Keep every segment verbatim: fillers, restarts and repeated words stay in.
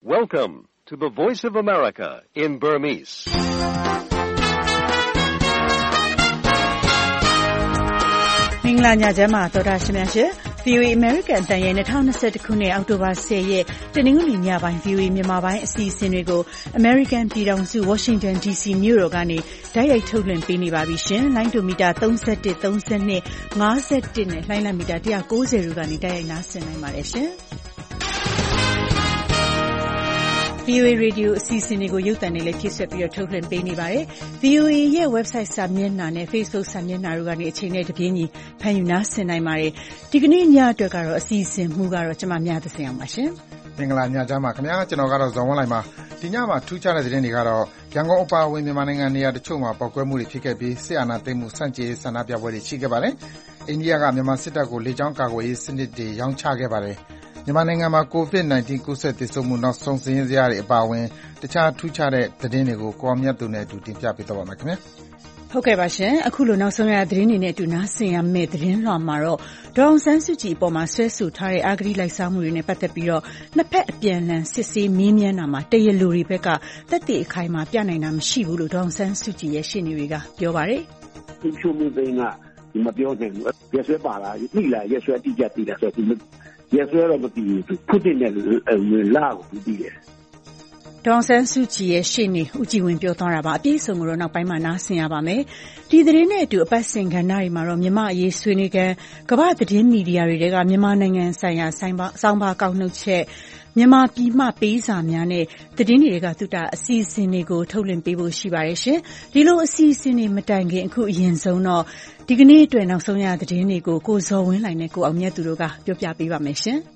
Welcome to the Voice of America in Burmese. ။မင်္ဂလာညချမ်းပါသောတာရှင်များရှင် V O A American တန်ရဲ့twenty twenty-oneခုနှစ်အောက်တိုဘာtenရက်တနင်္ဂနွေညပိုင်း V O A မြန်မာပိုင်းအစီအစဉ်တွေကို American ပြည်ထောင်စု Washington D C မြို့တော်ကနေတိုက်ရိုက်ထုတ်လွှင့်ပေးနေပါပြီရှင်။လိုင်းဒိုမီတာthirty-one, thirty-two, fifty-oneနဲ့လိုင်းလံမီတာone ninetyတို့ကနေတိုက်ရိုက်နားဆင်နိုင်ပါတယ်ရှင်။ V O A Radio အစီအစဉ်တွေကိုရုပ်သံနဲ့လည်းဖြည့်ဆွက်ပြီးတော့ထုတ်လွှင့်ပေးနေပါတယ်။ V O A ရဲ့ website စာမျက်နှာနဲ့ Facebook စာမျက်နှာတို့ကနေအချိန်နဲ့တပြေးညီဖန်ယူနားဆင်နိုင်ပါတယ်။ဒီကနေ့ညအတွက်ကတော့အစီအစဉ်မှုကတော့ကျွန်မမြတ်သစင်အောင်ပါရှင်။မင်္ဂလာညချမ်းပါခင်ဗျာကျွန်တော်ကတော့ဇော်ဝင်းလိုက်ပါဒီညမှာထူးခြားတဲ့သတင်းတွေကတော့ရန်ကုန်အပါအဝင်မြန်မာနိုင်ငံနေရာတချို့မှာပေါက်ကွဲမှုတွေဖြစ်ခဲ့ပြီးစစ်အာဏာသိမ်းမှုစန့်ကျင်ရေးဆန္ဒပြပွဲတွေရှိခဲ့ပါတယ်။အိန္ဒိယကမြန်မာစစ်တပ်ကိုလေကြောင်းကာကွယ်ရေးစနစ်တွေရောင်းချခဲ့ပါတယ်။မြန်မာနိုင်ငံမှာ ကိုဗစ်nineteen ကူးစက်သေဆုံးမှုနောက်ဆုံးစာရင်းဇယားတွေအပါအဝင်တခြားထူးခြားတဲ့သတင်းတွေကိုကိုအောင်မြတ်သူနဲ့အတူတင်ပြပေးသွားပါမယ်ခင်ဗျာဟုတ်ကဲ့ပါရှင်အခုလိုနောက်ဆုံးရသတင်းတွေနဲ့အတူနားဆင်ရမယ့်သတင်းလွှာမှာတော့ဒေါအောင်ဆန်းစုကြည်အပေါ်မှာဆွဲဆိုထားတဲ့အာဂတိလိုက်စားမှုတွေနဲ့ပတ်သက်ပြီးတော့နှစ်ဖက်အပြန်အလှန်စစ်ဆေးမေးမြန်းတာမှာတရားလိုတွေဘက်ကသက်သေအခိုင်အမာပြနိုင်တာမရှိဘူးလို့ဒေါအောင်ဆန်းစုကြည်ရဲ့ရှေ့နေတွေကပြောပါတယ်ဒီချုံမင်းကဒီမပြောနိုင်ဘူးရက်ဆွဲပါလားသိလားရက်ဆွဲတိကျတိလားဆိုတော့ရက်ဆွဲတော့မသိဘူးခုတင်တဲ့လာကိုပြီးတယ်ဒေါအောင်ဆန်းစုကြည်ရဲ့ရှေ့နေဦးကြည်ဝင်းပြောသွားတာပါအပြည့်အစုံကိုတော့နောက်ပိုင်းမှာနားဆင်ရပါမယ်ဒီသတင်းနဲ့အတူအပတ်စဉ်ကဏ္ဍတွေမှာတော့မြန်မာအရေးဆွေးနွေးခန်းကမ္ဘာသတင်းမီဒီယာတွေကမြန်မာနိုင်ငံဆိုင်ရာစောင်းပါကောက်နှုတ်ချက်မြန်မာပြည်မှပေးစာများနဲ့သတင်းတွေကသူတာအစီအစဉ်တွေကိုထုတ်လွှင့်ပေးဖို့ရှိပါတယ်ရှင်ဒီလိုအစီအစဉ်တွေမတိုင်ခင်အခုအရင်ဆုံးတော့ဒီကနေ့အတွက်နောက်ဆုံးရသတင်းတွေကိုကိုဇော်ဝင်းလှိုင်နဲ့ကိုအောင်မြတ်သူတို့ကပြောပြပေးပါမယ်ရှင်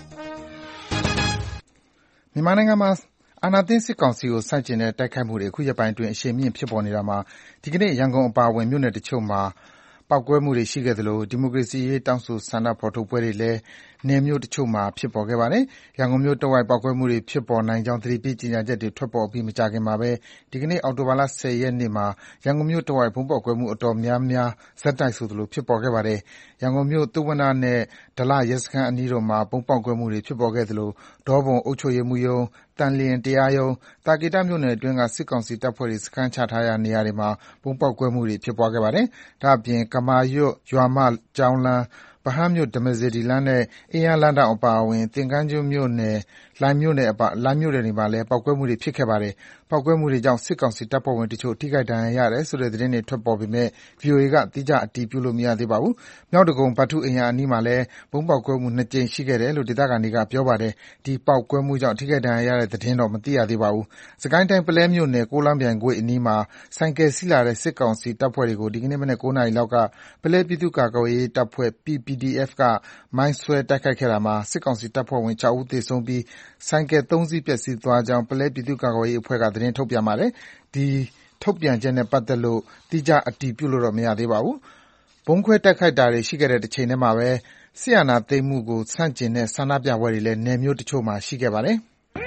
မြန်မာနိုင်ငံမှာအာဏာသိမ်းစစ်ကောင်စီကိုဆန့်ကျင်တဲ့တိုက်ခိုက်မှုတွေအခုရက်ပိုင်းအတွင်းအရှိန်မြင့်ဖြစ်ပေါ်နေတာမှာဒီကနေ့ရန်ကုန်အပါအဝင်မြို့နယ်တချို့မှာပေါက်ကွဲမှုတွေရှိခဲ့သလိုဒီမိုကရေစီရေးတောင်းဆိုဆန္ဒဖော်ထုတ်ပွဲတွေလည်းနယ်မြို့တချို့မှာဖြစ်ပေါ်ခဲ့ပါတယ်။ရန်ကုန်မြို့တဝိုက်ပေါက်ကွဲမှုတွေဖြစ်ပေါ်နိုင်ကြောင်းသတိပေးကြေညာချက်တွေထွက်ပေါ်ပြီးမကြာခင်မှာပဲဒီကနေ့အောက်တိုဘာလtenရက်နေ့မှာရန်ကုန်မြို့တဝိုက်ဗုံးပေါက်ကွဲမှုအတော်များများဆက်တိုက်ဆိုသလိုဖြစ်ပေါ်ခဲ့ပါတယ်။ရန်ကုန်မြို့သုဝဏ္ဏနဲ့ဒလရဲစခန်းအနီးတို့မှာဗုံးပေါက်ကွဲမှုတွေဖြစ်ပေါ်ခဲ့သလိုဒေါပုံအုပ်ချုပ်ရေးမှူးရုံးတန်လျင်တရားရုံးတာကေတမြို့နယ်အတွင်းကစစ်ကောင်စီတပ်ဖွဲ့တွေစခန်းချထားရာနေရာတွေမှာဗုံးပေါက်ကွဲမှုတွေဖြစ်ပွားခဲ့ပါတယ်။ဒါ့အပြင်ကမာရွတ်ရွာမကျောင်းလမ်းဗဟန်းမြို့ဓမ္မစေတီလမ်းနဲ့အင်းရလမ်းတောင်အပါအဝင်သင်္ကန်းကျွန်းမြို့နယ်လိုင်းမြို့နယ်အပါလိုင်းမြို့နယ်တွေမှာလည်းပေါက်ကွဲမှုတွေဖြစ်ခဲ့ပါတယ်။ပေါက်ကွဲမှုတွေကြောင့်စစ်ကောင်စီတပ်ဖွဲ့ဝင်တချို့ထိခိုက်ဒဏ်ရာရတယ်ဆိုတဲ့သတင်းတွေထွက်ပေါ်ပေမဲ့ V O A ကတိကျအတည်ပြုလို့မရသေးပါဘူး။မြောက်ဒဂုံဗထူအိမ်ယာအနီးမှာလည်းဘုံပေါက်ကွဲမှုနှစ်ကြိမ်ရှိခဲ့တယ်လို့ဒေသခံတွေကပြောပါတယ်။ဒီပေါက်ကွဲမှုကြောင့်ထိခိုက်ဒဏ်ရာရတဲ့သတင်းတော့မသိရသေးပါဘူး။စကိုင်းတိုင်းပလဲမြို့နယ်ကိုလမ်းပြိုင်ကွေ့အနီးမှာဆိုင်ကယ်စီးလာတဲ့စစ်ကောင်စီတပ်ဖွဲ့တွေကိုဒီကနေ့မနက်nineနာရီလောက်ကပလဲပြည်သူ့ကာကွယ်ရေးတပ်ဖွဲ့ P P D F ကမိုင်းဆွဲတိုက်ခိုက်ခဲ့တာမှာစစ်ကောင်စီတပ်ဖွဲ့ဝင်sixဦးသေဆုံးပြီးဆိုင်ကယ်threeစီးပျက်စီးသွားကြောင်းပလဲပြည်သူ့ကာကွယ်ရေးအဖွဲ့ကသတင်းထုတ်ပြန်ပါတယ်။ဒီထုတ်ပြန်ချက်နဲ့ပတ်သက်လို့တိကျအတည်ပြုလို့တော့မရသေးပါဘူး။ဗုံးခွဲတိုက်ခိုက်တာတွေရှိခဲ့တဲ့တစ်ချိန်တည်းမှာပဲစစ်အာဏာသိမ်းမှုကိုဆန့်ကျင်တဲ့ဆန္ဒပြပွဲတွေလည်းနယ်မြို့တချို့မှာရှိခဲ့ပါတယ်။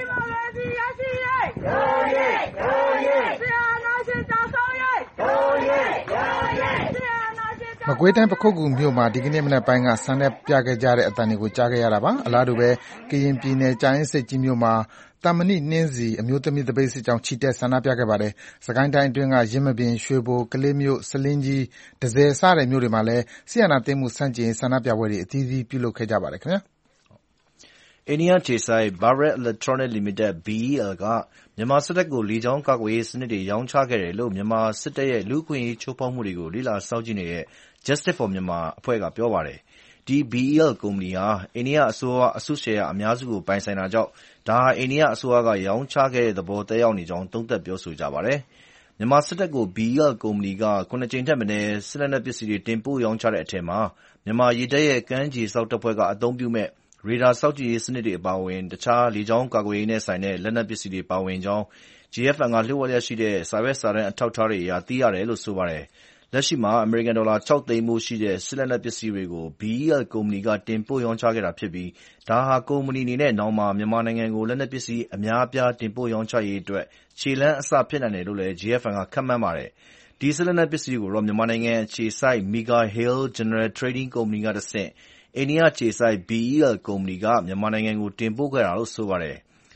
မကွေးတိုင်းပခုက္ကူမြို့မှာဒီကနေ့မနက်ပိုင်းကဆန္ဒပြခဲ့ကြတဲ့အသံတွေကိုကြားခဲ့ရတာပါ။အလားတူပဲကရင်ပြည်နယ်ကြာအင်းဆိပ်ကြီးမြို့မှာတမ္မဏိနှင်းဆီအမျိုးသမီးသပိတ်စစ်ကြောင်းချီတက်ဆန္ဒပြခဲ့ပါတယ်။စကိုင်းတိုင်းအတွင်းကရင်းမပင်၊ရွှေဘို၊ကလေးမြို့၊ဆားလင်းကြီး၊တန့်ဆည်စတဲ့မြို့တွေမှာလည်းစစ်အာဏာသိမ်းမှုဆန့်ကျင်ရေးဆန္ဒပြပွဲတွေအသီးသီးပြုလုပ်ခဲ့ကြပါတယ်ခင်ဗျာ။အိန္ဒိယအခြေစိုက် Bharat Electronics Limited B E L ကမြန်မာစစ်တပ်ကိုလေကြောင်းကာကွယ်ရေးစနစ်တွေရောင်းချခဲ့တယ်လို့မြန်မာစစ်တပ်ရဲ့လူ့အခွင့်အရေးချိုးဖောက်မှုတွေကိုလေ့လာစောင့်ကြည့်နေတဲ့ Justice for Myanmar အဖွဲ့ကပြောပါတယ်။ဒီ B E L ကုမ္ပဏီဟာအိန္ဒိယအစိုးရအစုရှယ်ယာအများစုကိုပိုင်ဆိုင်တာကြောင့်ဒါဟာအိန္ဒိယအစိုးရကရောင်းချခဲ့တဲ့သဘောသက်ရောက်နေကြောင်းသုံးသပ်ပြောဆိုကြပါတယ်။မြန်မာစစ်တပ်ကို B E L ကုမ္ပဏီက၇ကြိမ်ထက်မနည်းစစ်လက်နက်ပစ္စည်းတွေတင်ပို့ရောင်းချတဲ့အထက်မှာမြန်မာရေတပ်ရဲ့ကမ်းခြေစောင့်တပ်ဖွဲ့ကအသုံးပြုမဲ့ရေဒါစောင့်ကြည့်ရေးစနစ်တွေအပါအဝင်တခြားလေကြောင်းကာကွယ်ရေးနဲ့ဆိုင်တဲ့လက်နက်ပစ္စည်းတွေပါဝင်ကြောင်း G F N ကလျှို့ဝှက်ရရှိတဲ့စာရွက်စာတမ်းအထောက်အထားတွေအရသိရတယ်လို့ဆိုပါတယ်။လက်ရှိမှာအမေရိကန်ဒေါ်လာ၆သိန်းဖိုးရှိတဲ့စစ်လက်နက်ပစ္စည်းတွေကို B E L ကုမ္ပဏီကတင်ပို့ရောင်းချခဲ့တာဖြစ်ပြီးဒါဟာကုမ္ပဏီအနေနဲ့နောင်မှာမြန်မာနိုင်ငံကိုလက်နက်ပစ္စည်းအများအပြားတင်ပို့ရောင်းချရေးအတွက်ခြေလှမ်းအစဖြစ်နိုင်တယ်လို့လည်း G F N ကခန့်မှန်းပါတယ်။ဒီစစ်လက်နက်ပစ္စည်းကိုတော့မြန်မာနိုင်ငံအခြေစိုက် Mega Hill General Trading ကုမ္ပဏီကတဆင့်အိန္ဒိယအခြေစိုက် B E L ကုမ္ပဏီကမြန်မာနိုင်ငံကိုတင်ပို့ခဲ့တာလို့ဆိုပါတယ်။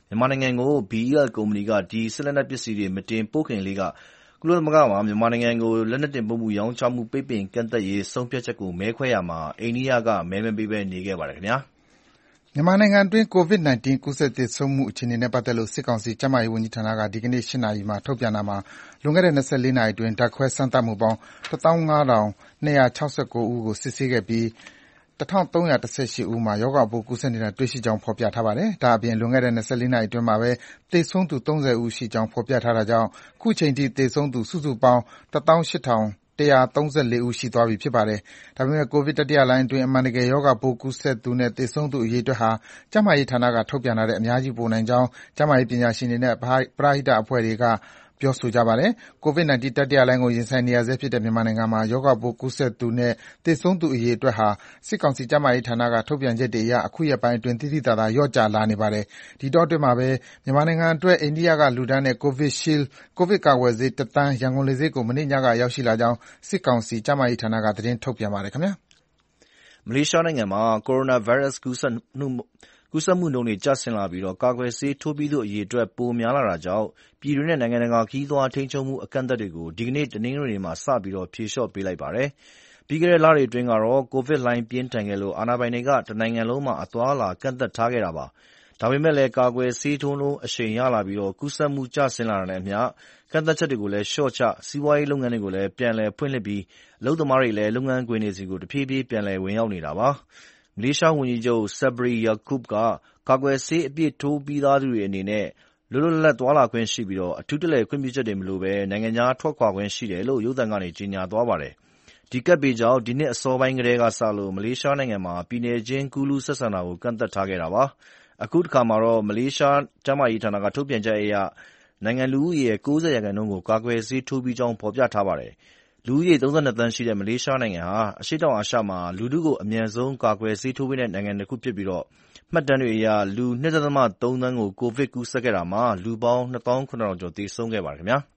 မြန်မာနိုင်ငံကို ဘီ အီ အယ် ကုမ္ပဏီကဒီစစ်လက်နက်ပစ္စည်းတွေမတင်ပို့ခင်လေးကကုလသမဂ္ဂမှာမြန်မာနိုင်ငံကိုလက်နက်တင်ပို့မှုရောင်းချမှုပိတ်ပင်ကန့်သတ်ရေးဆုံးဖြတ်ချက်ကိုမဲခွဲရာမှာအိန္ဒိယကမဲမပေးဘဲနေခဲ့ပါတယ်ခင်ဗျာမြန်မာနိုင်ငံအတွင်း ကိုဗစ် ၁၉ ကူးစက်သေဆုံးမှုအခြေအနေနဲ့ပတ်သက်လို့စစ်ကောင်စီကျန်းမာရေးဝန်ကြီးဌာနကဒီကနေ့ ၈ နာရီမှာထုတ်ပြန်တာမှာလွန်ခဲ့တဲ့၂၄နာရီအတွင်းဓာတ်ခွဲစမ်းသပ်မှုပေါင်းတစ်သောင်းငါးထောင်နှစ်ရာခြောက်ဆယ်ကိုဦးကိုစစ်ဆေးခဲ့ပြီးတစ်ထောင်သုံးရာ၁၈ဦးမှာရောဂါပိုးကူးစက်နေတာတွေ့ရှိကြောင်းဖော်ပြထားပါတယ်။ဒါအပြင်လွန်ခဲ့တဲ့၂၄နာရီအတွင်းမှာပဲသေဆုံးသူ၃၀ဦးရှိကြောင်းဖော်ပြထားတာကြောင့်ခုချိန်ထိသေဆုံးသူစုစုပေါင်းတစ်သောင်းရှစ်ထောင်တစ်ရာသုံးဆယ်လေးဦးရှိသွားပြီဖြစ်ပါတယ်။ဒါပေမဲ့ကိုဗစ်တတိယလှိုင်းအတွင်းအမှန်တကယ်ရောဂါပိုးကူးစက်သူနဲ့သေဆုံးသူအရေအတွက်ဟာကျန်းမာရေးဌာနကထုတ်ပြန်တာတဲ့အများကြီးပိုနိုင်ကြောင်းကျန်းမာရေးပညာရှင်တွေနဲ့ပရဟိတအဖွဲ့တွေကပြောဆိုကြပါတယ်။ ကိုဗစ် ၁၉ တတိယလှိုင်းကိုရင်ဆိုင်နေရဆဲဖြစ်တဲ့မြန်မာနိုင်ငံမှာရောဂါပိုးကူးစက်သူနဲ့သေဆုံးသူအရေအတွက်ဟာစစ်ကောင်စီကျန်းမာရေးဌာနကထုတ်ပြန်ချက်တွေအရအခုရက်ပိုင်းအတွင်းသိသိသာသာလျော့ကျလာနေပါတယ်။ဒီတောအတွင်းမှာပဲမြန်မာနိုင်ငံအတွက်အိန္ဒိယကလှူဒါန်းတဲ့ Covishield ကိုဗစ်ကာကွယ်ဆေးတစ်သန်းရန်ကုန်လေဆိပ်ကိုမနေ့ညကရောက်ရှိလာကြောင်းစစ်ကောင်စီကျန်းမာရေးဌာနကသတင်းထုတ်ပြန်ပါတယ်ခင်ဗျာ။မလေးရှားနိုင်ငံမှာကိုရိုနာဗိုင်းရပ်စ်ကူးစက်မှုကူးစက်မှုနှုန်းတွေကျဆင်းလာပြီးကာကွယ်ဆေးထိုးပြီးသူအရေအတွက်ပိုများလာတာကြောင့်ပြည်တွင်းနဲ့နိုင်ငံတကာခရီးသွားထိန်းချုပ်မှုအကန့်အသတ်တွေကိုဒီကနေ့တနင်္ဂနွေနေ့မှာစပြီးဖြေလျှော့ပေးလိုက်ပါတယ်။ပြီးခဲ့တဲ့လတွေအတွင်းကတော့ကိုဗစ်လှိုင်းပြင်းထန်ခဲ့လို့အာဏာပိုင်တွေကတနိုင်ငံလုံးမှာအသွားအလာကန့်သတ်ထားခဲ့တာပါ။ဒါပေမဲ့လည်းကာကွယ်ဆေးထိုးနှုန်းအရှိန်ရလာပြီးကူးစက်မှုကျဆင်းလာတာနဲ့အမျှကန့်သတ်ချက်တွေကိုလည်းလျှော့ချစီးပွားရေးလုပ်ငန်းတွေကိုလည်းပြန်လည်ဖွင့်လှစ်ပြီးအလုပ်သမားတွေလည်းလုပ်ငန်းခွင်တွေဆီတဖြည်းဖြည်းပြန်လည်ဝင်ရောက်နေတာပါ။မလေးရှားဝန်ကြီးချုပ် Sabri Yaakob ကကာကွယ်ဆေးအပြည့်ထိုးပြီးသားသူတွေအနေနဲ့လွတ်လွတ်လပ်လပ်သွားလာခွင့်ရှိပြီးအထူးတလည်ခွင့်ပြုချက်တွေမလိုဘဲနိုင်ငံခြားထွက်ခွာခွင့်ရှိတယ်လို့ရုပ်သံကနေကြေညာသွားပါတယ်။ဒီကပ်ဘေးကြောင့်ဒီနှစ်အစောပိုင်းကတည်းကစလို့မလေးရှားနိုင်ငံမှာပြည်နယ်ချင်းကူးလူးဆက်ဆံတာကိုကန့်သတ်ထားခဲ့တာပါ။အခုတခါမှာတော့မလေးရှားကျန်းမာရေးဌာနကထုတ်ပြန်ချက်အရနိုင်ငံလူဦးရေရဲ့၉၀ရာခိုင်နှုန်းကိုကာကွယ်ဆေးထိုးပြီးကြောင်းဖော်ပြထားပါတယ်။လူဦးရေ၃၂သန်းရှိတဲ့မလေးရှားနိုင်ငံဟာအရှေ့တောင်အာရှမှာလူထုကိုအမြန်ဆုံးကာကွယ်ဆေးထိုးပေးတဲ့နိုင်ငံတစ်ခုဖြစ်ပြီးမှတ်တမ်းတွေအရလူ ၂.၃ သန်းကိုကိုဗစ်ကူးစက်ခဲ့တာမှာလူပေါင်းနှစ်သောင်းခုနှစ်ထောင်ကျော်သေဆုံးခဲ့ပါတယ်ခင်ဗျာ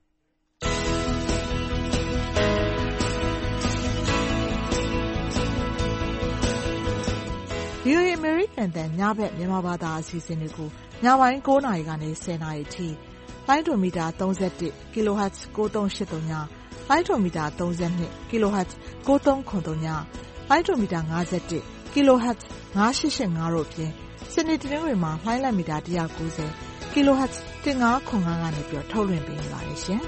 ။ VOA American တန်ညဘက်မြန်မာဘာသာအစီအစဉ်တွေကိုညပိုင်း၉နာရီကနေ၁၀နာရီအထိလိုင်းဒိုမီတာ၃၁ kilohertz ၉၃၈၃ညလိုင်းဒိုမီတာ၃၂ kilohertz ၉၃၇၃ညလိုင်းဒိုမီတာ၅၁ kilohertz ၅၈၈၅တို့အပြင်စနေတနင်္ဂနွေမှာလိုင်းလံမီတာ၁၉၀ kilohertz ၁၅၇၅ကနေပြီးထုတ်လွှင့်ပေးနေပါတယ်ရှင်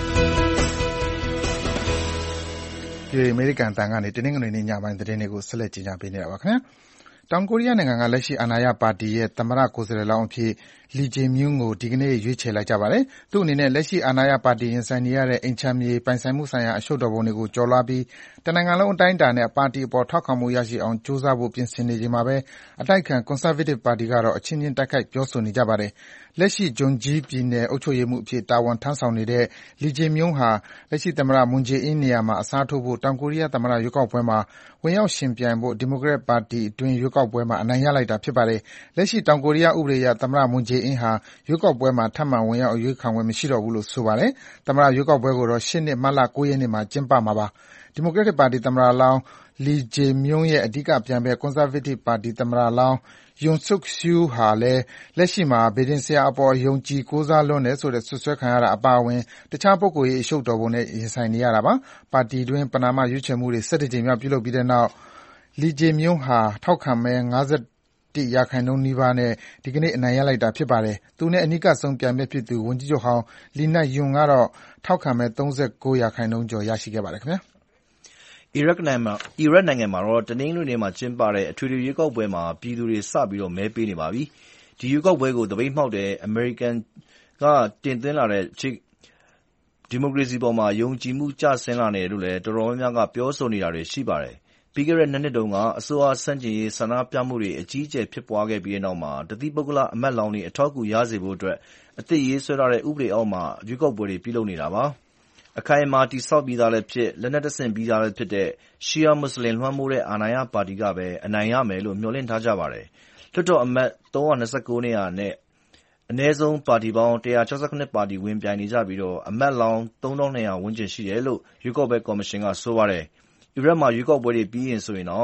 ။ဒီအမေရိကန်တန်ကနေတနင်္ဂနွေနေ့ညပိုင်းသတင်းတွေကိုဆက်လက်ကြေညာပေးနေတာပါခင်ဗျာ။တောင်ကိုရီးယားနိုင်ငံကလက်ရှိအာဏာရပါတီရဲ့သမ္မတကိုယ်စားလှယ်လောင်းအဖြစ်လီဂျေမြွန်းကိုဒီကနေ့ရွေးချယ်လိုက်ကြပါတယ်။သူ့အနေနဲ့လက်ရှိအာဏာရပါတီရင်ဆိုင်နေရတဲ့အိမ်ခြံမြေပိုင်ဆိုင်မှုဆိုင်ရာအရှုပ်တော်ပုံတွေကိုကျော်လွှားပြီးတနိုင်ငံလုံးအတိုင်းအတာနဲ့ပါတီအပေါ်ထောက်ခံမှုရရှိအောင်ကြိုးစားဖို့ပြင်ဆင်နေချိန်မှာပဲအတိုက်အခံ Conservative ပါတီကတော့အချင်းချင်းတိုက်ခိုက်ပြောဆိုနေကြပါတယ်။လက်ရှိဂျွန်ဂျီပြည်နယ်အုပ်ချုပ်ရေးမှူးအဖြစ်တာဝန်ထမ်းဆောင်နေတဲ့လီဂျေမြွန်းဟာလက်ရှိသမ္မတမွန်ဂျေအင်းနေရာမှာအစားထိုးဖို့တောင်ကိုရီးယားသမ္မတရွေးကောက်ပွဲမှာဝင်ရောက်ယှဉ်ပြိုင်ဖို့ဒီမိုကရက်ပါတီအတွင်းရွေးကောက်ပွဲမှာအနိုင်ရလိုက်တာဖြစ်ပါတယ်။လက်ရှိတောင်ကိုရီးယားဥပဒေအရသမ္မတမွန်ဂျေအင်းဟာရွေးကောက်ပွဲမှာထပ်မံဝင်ရောက်အရွေးခံခွင့်မရှိတော့ဘူးလို့ဆိုပါတယ်။သမ္မတရွေးကောက်ပွဲကိုတော့ရှေ့နှစ်မတ်လ၉ရက်နေ့မှာကျင်းပမှာပါ။ဒီမိုကရက်တစ်ပါတီသမ္မတလောင်းလီဂျေမြွန်းရဲ့အဓိကပြိုင်ဘက် Conservative ပါတီသမ္မတလောင်း Yoon Suk Yeol ဟာလည်းလက်ရှိမှာဗေဒင်ဆရာအပေါ်ယုံကြည်ကိုးစားလွန်းတယ်ဆိုတဲ့စွပ်စွဲခံရတာအပါအဝင်တခြားပုဂ္ဂိုလ်ရေးအရှုပ်တော်ပုံနဲ့ရင်ဆိုင်နေရတာပါ။ပါတီတွင်းပဏာမရွေးချယ်မှုတွေ၁၁ကြိမ်မြောက်ပြုလုပ်ပြီးတဲ့နောက်လီဂျေမြွန်းဟာထောက်ခံမဲ၅၁ရာခိုင်နှုန်းနီးပါးနဲ့ဒီကနေ့အနိုင်ရလိုက်တာဖြစ်ပါတယ်။သူနဲ့အနီးကပ်ဆုံးပြိုင်ဘက်ဖြစ်သူဝန်ကြီးချုပ်ဟောင်းလီနက်ယွန်းကတော့ထောက်ခံမဲ၃၉ရာခိုင်နှုန်းကျော်ရရှိခဲ့ပါတယ်ခင်ဗျာ။အီရတ်နိုင်ငံမှာအီရတ်နိုင်ငံမှာတော့တနင်္ဂနွေနေ့မှာကျင်းပတဲ့အထွေထွေရွေးကောက်ပွဲမှာပြည်သူတွေစပြီးမဲပေးနေပါပြီ။ဒီရွေးကောက်ပွဲကိုသပိတ်မှောက်တဲ့အမေရိကန်ကတင်သွင်းလာတဲ့ဒီမိုကရေစီပေါ်မှာယုံကြည်မှုကျဆင်းလာနေတယ်လို့လည်းတော်တော်များများကပြောဆိုနေတာတွေရှိပါတယ်။ပြီးခဲ့တဲ့နှစ်နှစ်တုန်းကအစိုးရဆန့်ကျင်ရေးဆန္ဒပြမှုတွေအကြီးအကျယ်ဖြစ်ပွားခဲ့ပြီးတဲ့နောက်မှာတသီးပုဂ္ဂလအမတ်လောင်းတွေအထောက်အကူရစေဖို့အတွက်အသစ်ရေးဆွဲထားတဲ့ဥပဒေအောက်မှာရွေးကောက်ပွဲတွေပြုလုပ်နေတာပါ။အခိုင်အမာတည်ဆောက်ပြီးသားလည်းဖြစ်လက်နက်တပ်ဆင်ပြီးသားလည်းဖြစ်တဲ့ရှီယာမွတ်စလင်လွှမ်းမိုးတဲ့အာဏာရပါတီကပဲအနိုင်ရမယ်လို့မျှော်လင့်ထားကြပါတယ်။လွှတ်တော်အမတ်၃၂၉နေရာနဲ့အနည်းဆုံးပါတီပေါင်း၁၆၇ပါတီဝင်ပြိုင်နေကြပြီးအမတ်လောင်း၃၂၀၀ဝန်းကျင်ရှိတယ်လို့ရွေးကောက်ပွဲကော်မရှင်ကဆိုပါတယ်။အီရတ်မှာရွေးကောက်ပွဲတွေပြီးရင်ဆိုရင်တော့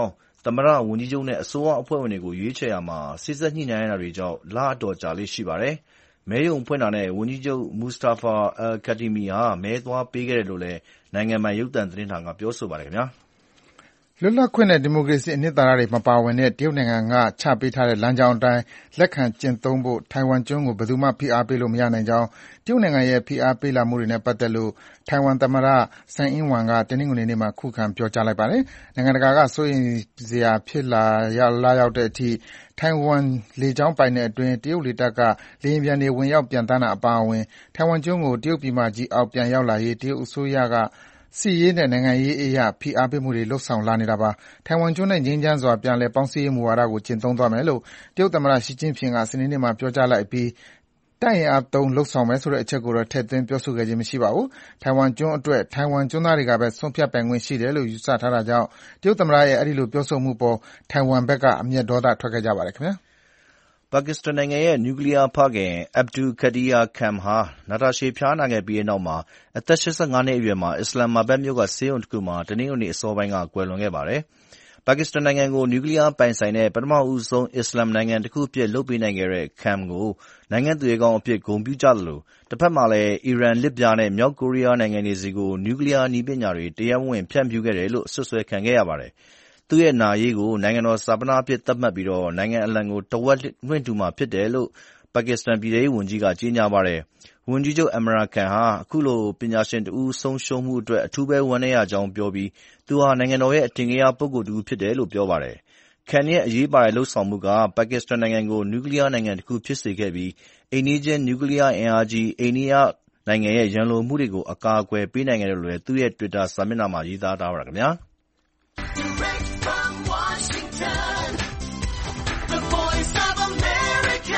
သမ္မတဝန်ကြီးချုပ်နဲ့အစိုးရအဖွဲ့ဝင်တွေကိုရွေးချယ်ရာမှာစေ့စပ်ညှိနှိုင်းရတာတွေကြောင့်လအတော်ကြာလေ့ရှိပါတယ်။မဲရုံဖွင့်တာနဲ့ဝန်ကြီးချုပ် Mustafa al-Kadhimi ဟာမဲသွားပေးခဲ့တယ်လို့လည်းနိုင်ငံပိုင်ရုပ်သံသတင်းဌာနကပြောဆိုပါတယ်ခင်ဗျာ။လွတ်လပ်ခွင့်နဲ့ဒီမိုကရေစီအနှစ်သာရတွေမပါဝင်တဲ့တရုတ်နိုင်ငံကချပေးထားတဲ့လမ်းကြောင်းအတိုင်းလက်ခံကျင့်သုံးဖို့ထိုင်ဝမ်ကျွန်းကိုဘယ်သူမှဖိအားပေးလို့မရနိုင်ကြောင်းတရုတ်နိုင်ငံရဲ့ဖိအားပေးလာမှုတွေနဲ့ပတ်သက်လို့ထိုင်ဝမ်သမ္မတ Tsai Ing-wen ကတနင်္ဂနွေနေ့မှာခုခံပြောကြားလိုက်ပါတယ်။နိုင်ငံတကာကစိုးရိမ်စရာဖြစ်လာရောက်တဲ့အထိထိုင်ဝမ်လေကြောင်းပိုင်နက်အတွင်းတရုတ်လေတပ်ကလေယာဉ်ပျံတွေဝင်ရောက်ပျံသန်းတာအပါအဝင်ထိုင်ဝမ်ကျွန်းကိုတရုတ်ပြည်မကြီးအောက်ပြန်ရောက်လာရေးတရုတ်အစိုးရကစစ်ရေးနဲ့နိုင်ငံရေးအရဖိအားပေးမှုတွေလုပ်ဆောင်လာနေတာပါ။ထိုင်ဝမ်ကျွန်းနဲ့ငြိမ်းချမ်းစွာပြန်လည်ပေါင်းစည်းရေးမူဝါဒကိုကျင့်သုံးသွားမယ်လို့တရုတ်သမ္မတရှီကျင့်ဖျင်ကစနေနေ့မှာပြောကြားလိုက်ပြီးတပ်အင်အားသုံးလုပ်ဆောင်မယ်ဆိုတဲ့အချက်ကိုတော့ထည့်သွင်းပြောဆိုခဲ့ခြင်းမရှိပါဘူး။ထိုင်ဝမ်ကျွန်းအတွက်ထိုင်ဝမ်ကျွန်းသားတွေကပဲဆုံးဖြတ်ပိုင်ခွင့်ရှိတယ်လို့ယူဆထားတာကြောင့်တရုတ်သမ္မတရဲ့အဲဒီလိုပြောဆိုမှုအပေါ်ထိုင်ဝမ်ဘက်ကအမျက်ဒေါသထွက်ခဲ့ကြပါတယ်ခင်ဗျာ။ပါကစ္စတန်နိုင်ငံရဲ့နျူကလီးယားဖခင် Abdul Qadir Khan ဟာနာတာရှည်ဖျားနာခဲ့ပြီးတဲ့နောက်မှာအသက်၈၅နှစ်အရွယ်မှာအစ္စလာမ်မာဘတ်မြို့ကဆေးရုံတစ်ခုမှာတနင်္ဂနွေနေ့အစောပိုင်းကကွယ်လွန်ခဲ့ပါတယ်။ပါကစ္စတန်နိုင်ငံကိုနျူကလီးယားပိုင်ဆိုင်တဲ့ပထမဦးဆုံးအစ္စလာမ်နိုင်ငံတစ်ခုအဖြစ်လုပ်ပေးနိုင်ခဲ့တဲ့ Khan ကိုနိုင်ငံသူရဲကောင်းအဖြစ်ဂုဏ်ပြုကြသလိုတစ်ဖက်မှာလည်းအီရန်လစ်ဗျားနဲ့မြောက်ကိုရီးယားနိုင်ငံတွေစီကိုနျူကလီးယားနည်းပညာတွေတရားဝင်ဖြန့်ဖြူးခဲ့တယ်လို့ဆွဆွဲခံခဲ့ရပါတယ်။သူ့ရဲ့နာရေးကိုနိုင်ငံတော်ဈာပနအဖြစ်သတ်မှတ်ပြီးနိုင်ငံအလံကိုတဝက်လွှင့်ထူမှာဖြစ်တယ်လို့ပါကစ္စတန်ပြည်ထဲရေးဝန်ကြီးကကြေညာပါတယ်။ဝန်ကြီးချုပ် Imran Khan ဟာအခုလိုပညာရှင်တဦးဆုံးရှုံးမှုအတွက်အထူးပဲဝမ်းနည်းရကြောင်းပြောပြီးသူဟာနိုင်ငံတော်ရဲ့အထင်ကရပုဂ္ဂိုလ်တဦးဖြစ်တယ်လို့ပြောပါတယ်။ Khan ရဲ့အရေးပါတဲ့လုပ်ဆောင်မှုကပါကစ္စတန်နိုင်ငံကိုနျူကလီးယားနိုင်ငံတစ်ခုဖြစ်စေခဲ့ပြီးအိမ်နီးချင်းနျူကလီးယားအင်အားကြီးအိန္ဒိယနိုင်ငံရဲ့ရန်လိုမှုတွေကိုအကာအကွယ်ပေးနိုင်ခဲ့တယ်လို့လည်းသူ့ရဲ့ Twitter စာမျက်နှာမှာရေးသားထားပါတယ်ခင်ဗျာ။ Washington, the voice of America,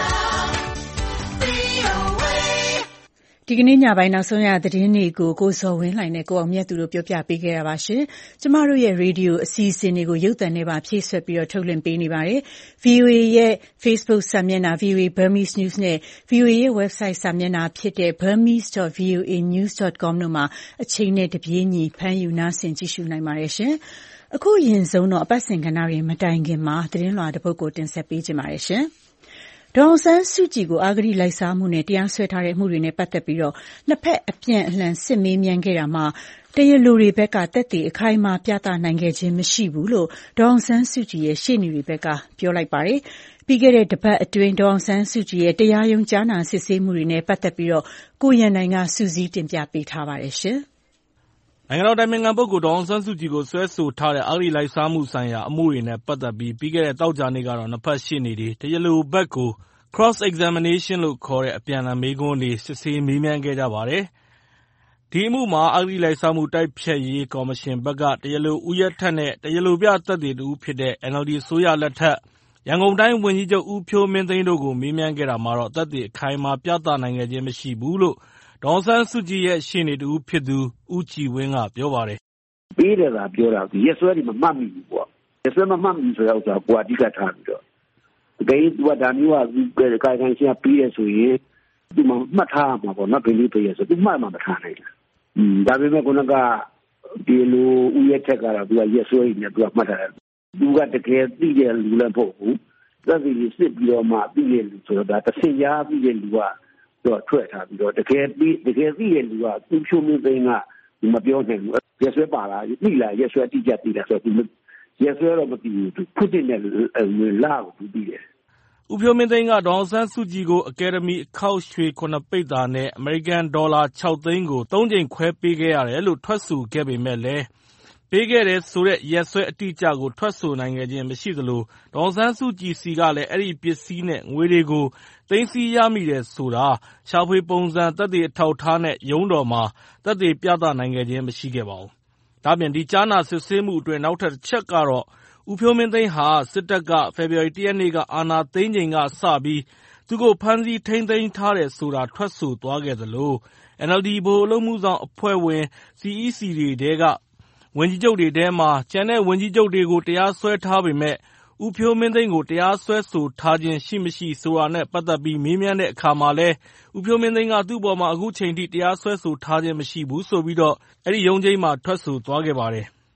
ဒီကနေ့ညပိုင်းနောက်ဆုံးရသတင်းတွေကိုကိုဇော်ဝင်းလှိုင်နဲ့ကိုအောင်မြတ်သူတို့ပြောပြပေးခဲ့ရပါရှင်။ကျမတို့ရဲ့ရေဒီယိုအစီအစဉ်တွေကိုရုပ်သံနဲ့ပါဖြည့်ဆွက်ပြီးတော့ထုတ်လွှင့်ပေးနေပါတယ်။ ဗီအိုအေရဲ့ Facebook စာမျက်နှာ ဗီအိုအေ Burmese News နဲ့ ဗီအိုအေရဲ့ website စာမျက်နှာဖြစ်တဲ့ burmese dot v o a news dot com တို့မှာအချိန်နဲ့တပြေးညီဖမ်းယူနားဆင်ကြည့်ရှုနိုင်ပါတယ်ရှင်။အခုရင်ဆုံးတော့အပတ်စဉ်ကဏ္ဍတွေမတိုင်ခင်မှာသတင်းလွှာတစ်ပုဒ်ကိုတင်ဆက်ပေးကြပါရစေ။ဒေါ်အောင်ဆန်းစုကြည်ကိုအဂတိလိုက်စားမှုနဲ့တရားစွဲထားတဲ့အမှုတွေနဲ့ပတ်သက်ပြီးတော့နှစ်ဖက်အပြန်အလှန်စစ်မေးမြန်းခဲ့တာမှာတရားလိုတွေဘက်ကသက်သေအခိုင်အမာပြသနိုင်ခဲ့ခြင်းမရှိဘူးလို့ဒေါ်အောင်ဆန်းစုကြည်ရဲ့ရှေ့နေတွေဘက်ကပြောလိုက်ပါတယ်။ပြီးခဲ့တဲ့တပတ်အတွင်းဒေါ်အောင်ဆန်းစုကြည်ရဲ့တရားရုံးကြားနာစစ်ဆေးမှုတွေနဲ့ပတ်သက်ပြီးတော့ကိုရန်နိုင်ကစူးစီးတင်ပြပေးထားပါတယ်ရှင်။နိုင်ငံတော်တိုင်ပင်ခံပုဂ္ဂိုလ်ဒေါ်အောင်ဆန်းစုကြည်ကိုစွဲဆိုထားတဲ့အဂတိလိုက်စားမှုဆိုင်ရာအမှုတွေနဲ့ပတ်သက်ပြီးပြီးခဲ့တဲ့သောကြာနေ့ကတော့နှစ်ဖက်ရှေ့နေတွေတရားလိုဘက်ကို cross examination လို့ခေါ်တဲ့အပြန်အလှန်မေးခွန်းတွေစစ်ဆေးမေးမြန်းခဲ့ကြပါတယ်။ဒီအမှုမှာအဂတိလိုက်စားမှုတိုက်ဖျက်ရေးကော်မရှင်ဘက်ကတရားလိုဦးရဲထက်နဲ့တရားလိုပြသက်သေတူဖြစ်တဲ့ N L D အစိုးရလက်ထက်ရန်ကုန်တိုင်းဝန်ကြီးချုပ်ဦးဖြိုးမင်းသိန်းတို့ကိုမေးမြန်းခဲ့တာမှာတော့သက်သေအခိုင်အမာပြသနိုင်ခဲ့ခြင်းမရှိဘူးလို့ဒေါ်အောင်ဆန်းစုကြည်ရဲ့ရှေ့နေတူဖြစ်သူဦးကြည်ဝင်းကပြောပါတယ်။ပေးတယ်လားပြောတာရက်စွဲဒီမမှတ်မိဘူးပေါ့။ရက်စွဲမမှတ်မိဆိုတော့ဆိုတာကိုအဓိကထားပြီးတော့တကယ်သူကဒါမျိုးကကာယကံရှင်ပေးရဆိုရင်ဒီမှာမှတ်ထားမှာပေါ့နော်ဘယ်လိုပေးရဆိုသူမှတ်မှာမထားနိုင်ဘူး။อืมဒါပေမဲ့ခုနကဒီလိုဦးရက်ထက်ကတော့သူကရက်စွဲနေသူကမှတ်ထားတယ်။သူကတကယ်သိတဲ့လူလည်းမဟုတ်ဘူး။သက်သေစစ်ပြီးတော့မှသိတဲ့လူဆိုတော့ဒါတစ်စင်ရားပြီးတဲ့လူကတော့ထွက်ထားပြီးတော့တကယ်ပြီးတကယ်သိတဲ့လူကသူဖြိုးမင်းသိန်းကဒီမပြောနိုင်ဘူးရက်စွဲပါလားသိလားရက်စွဲတိကျသိလားဆိုတော့ရက်စွဲတော့မသိဘူးသူခုတင်တဲ့လာကိုသူသိတယ်ဦးဖြိုးမင်းသိန်းကဒေါ်အောင်ဆန်းစုကြည်ကိုအကယ်ဒမီအခောက်ရွှေခုနှစ်ပိဿာနဲ့အမေရိကန်ဒေါ်လာခြောက်သိန်းကိုသုံးကြိမ်ခွဲပေးခဲ့ရတယ်လို့ထွက်ဆိုခဲ့ပေမဲ့လည်းပေးခဲ့တဲ့ဆိုတဲ့ရက်စွဲအတိအကျကိုထွက်ဆိုနိုင်ခဲ့ခြင်းမရှိသလိုဒေါ်အောင်ဆန်းစုကြည်စီကလည်းအဲ့ဒီပစ္စည်းနဲ့ငွေတွေကိုသိမ်းဆည်းရမိတယ်ဆိုတာရှာဖွေပုံစံသက်သေအထောက်ထားနဲ့ရုံးတော်မှာသက်သေပြသနိုင်ခဲ့ခြင်းမရှိခဲ့ပါဘူး။ဒါပြင်ဒီကြားနာစစ်ဆေးမှုအတွင်းနောက်ထပ်တစ်ချက်ကတော့ဦးဖြိုးမင်းသိန်းဟာစစ်တပ်ကဖေဖော်ဝါရီလတစ်ရက်နေ့ကအာဏာသိမ်းချိန်ကစပြီးသူကိုဖမ်းဆီးထိန်းသိမ်းထားတယ်ဆိုတာထွက်ဆိုသွားခဲ့သလို N L D ဗဟိုအလုပ်မှုဆောင်အဖွဲ့ဝင် C E C တွေထဲကဝန်ကြီးချုပ်တွေထဲမှာကျန်တဲ့ဝန်ကြီးချုပ်တွေကိုတရားစွဲထားပေမဲ့ဦးဖြိုးမင်းသိန်းကိုတရားစွဲဆိုထားခြင်းရှိမရှိဆိုတာနဲ့ပတ်သက်ပြီးမေးမြန်းတဲ့အခါမှာလဲဦးဖြိုးမင်းသိန်းကသူ့ပေါ်မှာအခုချိန်ထိတရားစွဲဆိုထားခြင်းမရှိဘူးဆိုပြီးတော့အဲ့ဒီရုံးချိန်းမှာထွက်ဆိုသွားခဲ့ပါတယ်။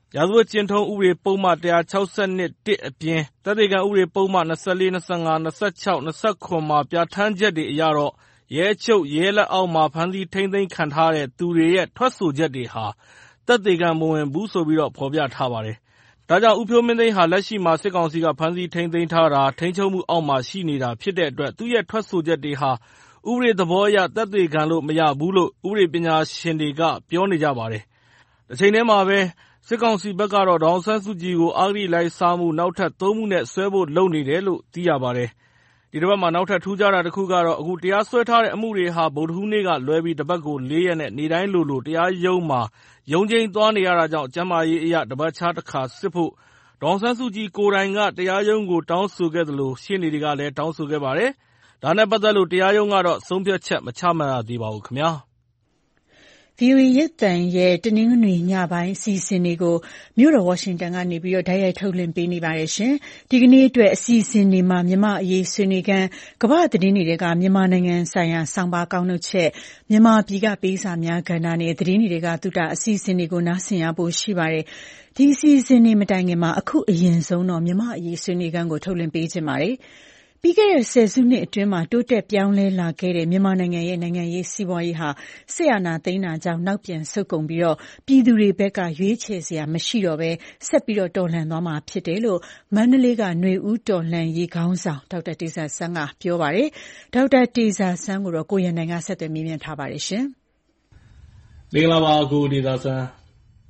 ရာဇဝတ်ကျင့်ထုံးဥပဒေပုဒ်မone sixty-one အပြင်သက်သေခံဥပဒေပုဒ်မtwenty-four, twenty-five, twenty-six, twenty-seven မှာပြဋ္ဌာန်းချက်တွေအရတော့ရဲချုပ်ရဲလက်အောက်မှာဖမ်းဆီးထိန်းသိမ်းခံထားတဲ့သူတွေရဲ့ထွက်ဆိုချက်တွေဟာသက်သေခံမဝင်ဘူးဆိုပြီးတော့ဖော်ပြထားပါတယ်။ဒါကြောင့်ဦးဖြိုးမင်းသိန်းဟာလက်ရှိမှာစစ်ကောင်စီကဖမ်းဆီးထိန်းသိမ်းထားတာထိန်းချုပ်မှုအောက်မှာရှိနေတာဖြစ်တဲ့အတွက်သူ့ရဲ့ထွက်ဆိုချက်တွေဟာဥပဒေသဘောအရသက်သေခံလို့မရဘူးလို့ဥပဒေပညာရှင်တွေကပြောနေကြပါတယ်။တစ်ချိန်တည်းမှာပဲစစ်ကောင်စီဘက်ကတော့ဒေါ်အောင်ဆန်းစုကြည်ကိုအဂတိလိုက်စားမှုနောက်ထပ်သုံးမှုနဲ့စွဲဖို့လုပ်နေတယ်လို့သိရပါတယ်။ဒီတစ်ပတ်မှာနောက်ထပ်ထူးခြားတာတစ်ခုကတော့အခုတရားစွဲထားတဲ့အမှုတွေဟာဗုဒ္ဓဟူးနေ့ကလွဲပြီးတစ်ပတ်ကိုလေးရက်နဲ့နေ့တိုင်းလိုလိုတရားရုံးမှာရုံးချိန်သွားနေရတာကြောင့်ကျန်းမာရေးအရတစ်ပတ်ခြားတစ်ခါစစ်ဖို့ဒေါ်အောင်ဆန်းစုကြည်ကိုယ်တိုင်ကတရားရုံးကိုတောင်းဆိုခဲ့သလိုရှေ့နေတွေကလည်းတောင်းဆိုခဲ့ပါတယ်။ဒါနဲ့ပတ်သက်လို့တရားရုံးကတော့ဆုံးဖြတ်ချက်မချမှတ်ရသေးပါဘူးခင်ဗျာ။ဗွီအိုအေရုပ်သံရဲ့တနင်္ဂနွေညပိုင်းအစီအစဉ်တွေကိုမြို့တော်ဝါရှင်တန်ကနေပြီးတော့တိုက်ရိုက်ထုတ်လွှင့်ပေးနေပါတယ်ရှင်။ဒီကနေ့အတွက်အစီအစဉ်တွေမှာမြန်မာအရေးဆွေးနွေးခန်းကမ္ဘာသတင်းတွေကမြန်မာနိုင်ငံဆိုင်ရာဆောင်းပါးကောင်းနှုတ်ချက်မြန်မာပြည်ကပေးစာများကဏ္ဍနဲ့သတင်းတွေကသူတာအစီအစဉ်တွေကိုနားဆင်ရဖို့ရှိပါတယ်။ဒီအစီအစဉ်တွေမတိုင်ခင်မှာအခုအရင်ဆုံးတော့မြန်မာအရေးဆွေးနွေးခန်းကိုထုတ်လွှင့်ပေးခြင်းပါတယ်။ပြီးခဲ့တဲ့ဆယ်စုနှစ်အတွင်းမှာတိုးတက်ပြောင်းလဲလာခဲ့တဲ့မြန်မာနိုင်ငံရဲ့နိုင်ငံရေးစီးပွားရေးဟာစစ်အာဏာသိမ်းတာကြောင့်နောက်ပြန်ဆုတ်ကုန်ပြီးတော့ပြည်သူတွေဘက်ကရွေးချယ်စရာမရှိတော့ဘဲဆက်ပြီးတော့တော်လှန်သွားမှာဖြစ်တယ်လို့မန္တလေးကຫນွေဦးတော်လှန်ရေးခေါင်းဆောင်ဒေါက်တာတေဇာဆန်းကပြောပါတယ်။ဒေါက်တာတေဇာဆန်းကိုတော့ကိုရန်နိုင်ကဆက်သွယ်မေးမြန်းထားပါတယ်ရှင်။မင်္ဂလာပါကိုတေဇာဆန်း။